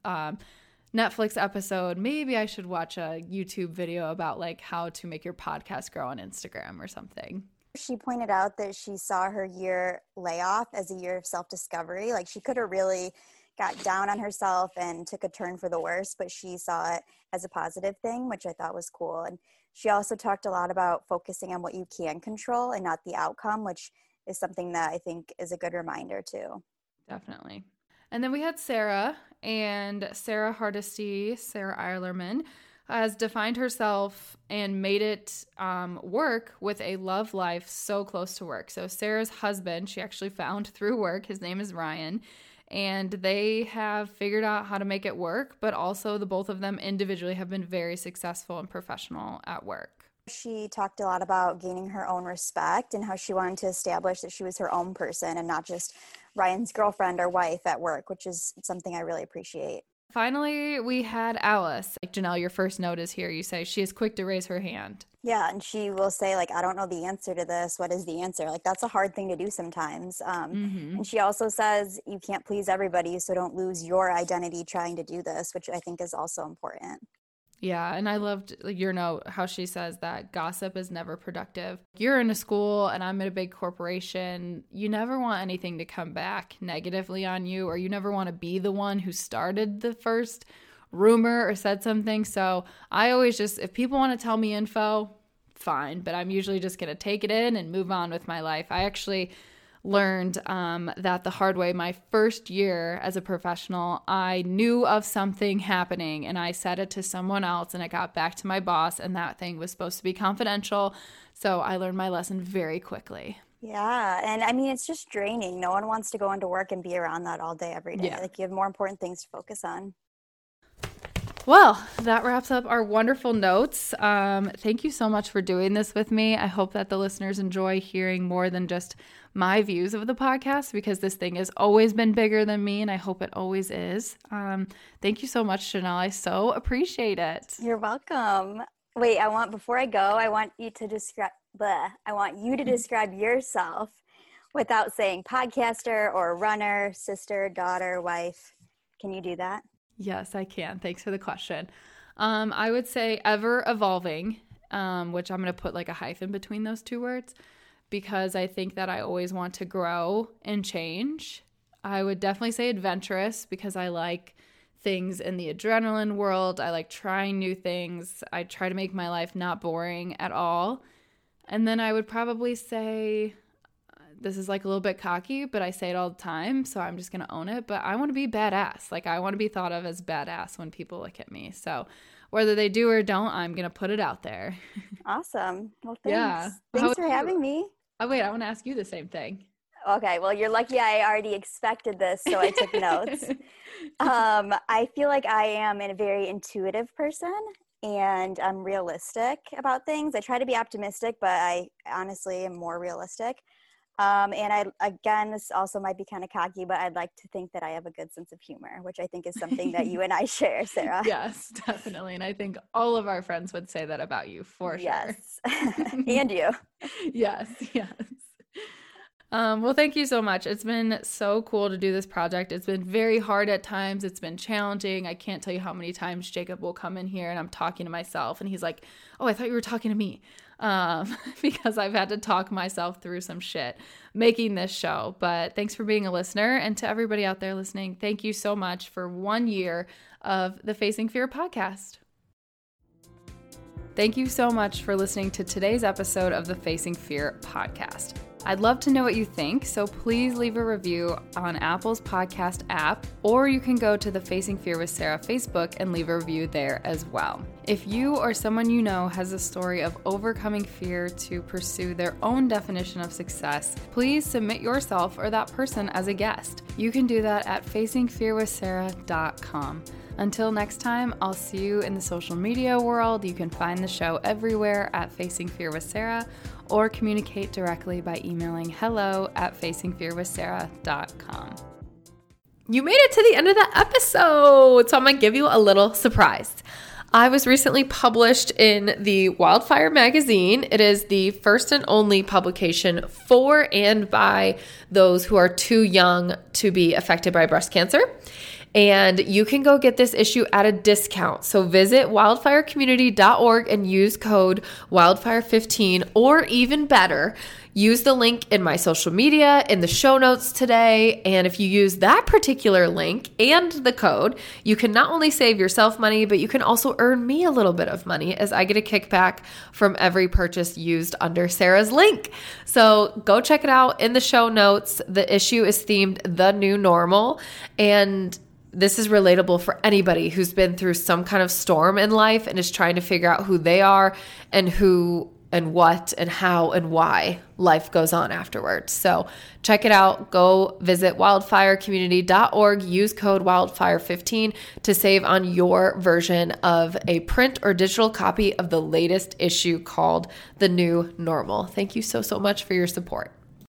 Netflix episode. Maybe I should watch a YouTube video about like how to make your podcast grow on Instagram or something. She pointed out that she saw her year layoff as a year of self-discovery. Like she could have really got down on herself and took a turn for the worse, but she saw it as a positive thing, which I thought was cool. And she also talked a lot about focusing on what you can control and not the outcome, which is something that I think is a good reminder too. Definitely. And then we had Sarah, and Sarah Hardesty, Sarah Eilerman, has defined herself and made it work with a love life so close to work. So Sarah's husband, she actually found through work, his name is Ryan, and they have figured out how to make it work, but also the both of them individually have been very successful and professional at work. She talked a lot about gaining her own respect and how she wanted to establish that she was her own person and not just Ryan's girlfriend or wife at work, which is something I really appreciate. Finally, we had Alice. Like Janelle, your first note is here. You say she is quick to raise her hand. Yeah, and she will say, like, I don't know the answer to this. What is the answer? Like, that's a hard thing to do sometimes. And she also says you can't please everybody, so don't lose your identity trying to do this, which I think is also important. Yeah, and I loved your note, how she says that gossip is never productive. You're in a school and I'm in a big corporation. You never want anything to come back negatively on you, or you never want to be the one who started the first rumor or said something. So I always just, if people want to tell me info, fine, but I'm usually just going to take it in and move on with my life. I actually learned that the hard way. My first year as a professional, I knew of something happening and I said it to someone else and it got back to my boss, and that thing was supposed to be confidential. So I learned my lesson very quickly. Yeah. And I mean, it's just draining. No one wants to go into work and be around that all day, every day. Yeah. Like, you have more important things to focus on. Well, that wraps up our wonderful notes. Thank you so much for doing this with me. I hope that the listeners enjoy hearing more than just my views of the podcast, because this thing has always been bigger than me, and I hope it always is. Thank you so much, Chanel. I so appreciate it. You're welcome. Wait, before I go, I want you to describe yourself without saying podcaster or runner, sister, daughter, wife. Can you do that? Yes, I can. Thanks for the question. I would say ever evolving, which I'm going to put like a hyphen between those two words, because I think that I always want to grow and change. I would definitely say adventurous, because I like things in the adrenaline world. I like trying new things. I try to make my life not boring at all. And then I would probably say, this is like a little bit cocky, but I say it all the time, so I'm just going to own it. But I want to be badass. Like, I want to be thought of as badass when people look at me. So whether they do or don't, I'm going to put it out there. Awesome. Well, thanks. Yeah. Thanks for having me. Oh, wait, I want to ask you the same thing. Okay. Well, you're lucky I already expected this, so I took notes. I feel like I am a very intuitive person, and I'm realistic about things. I try to be optimistic, but I honestly am more realistic. This also might be kind of cocky, but I'd like to think that I have a good sense of humor, which I think is something that you and I share, Sarah. Yes, definitely. And I think all of our friends would say that about you, for sure. Yes. And you. Yes. Well, thank you so much. It's been so cool to do this project. It's been very hard at times. It's been challenging. I can't tell you how many times Jacob will come in here and I'm talking to myself and he's like, oh, I thought you were talking to me. Because I've had to talk myself through some shit making this show. But thanks for being a listener. And to everybody out there listening, thank you so much for 1 year of the Facing Fear podcast. Thank you so much for listening to today's episode of the Facing Fear podcast. I'd love to know what you think, so please leave a review on Apple's podcast app, or you can go to the Facing Fear with Sarah Facebook and leave a review there as well. If you or someone you know has a story of overcoming fear to pursue their own definition of success, please submit yourself or that person as a guest. You can do that at facingfearwithsarah.com. Until next time, I'll see you in the social media world. You can find the show everywhere at Facing Fear with Sarah, or communicate directly by emailing hello@facingfearwithsarah.com. You made it to the end of the episode, so I'm going to give you a little surprise. I was recently published in the Wildfire magazine. It is the first and only publication for and by those who are too young to be affected by breast cancer. And you can go get this issue at a discount. So visit wildfirecommunity.org and use code wildfire15, or even better, use the link in my social media, in the show notes today. And if you use that particular link and the code, you can not only save yourself money, but you can also earn me a little bit of money, as I get a kickback from every purchase used under Sarah's link. So go check it out in the show notes. The issue is themed The New Normal, and this is relatable for anybody who's been through some kind of storm in life and is trying to figure out who they are and who and what and how and why life goes on afterwards. So check it out. Go visit wildfirecommunity.org. Use code wildfire15 to save on your version of a print or digital copy of the latest issue called The New Normal. Thank you so much for your support.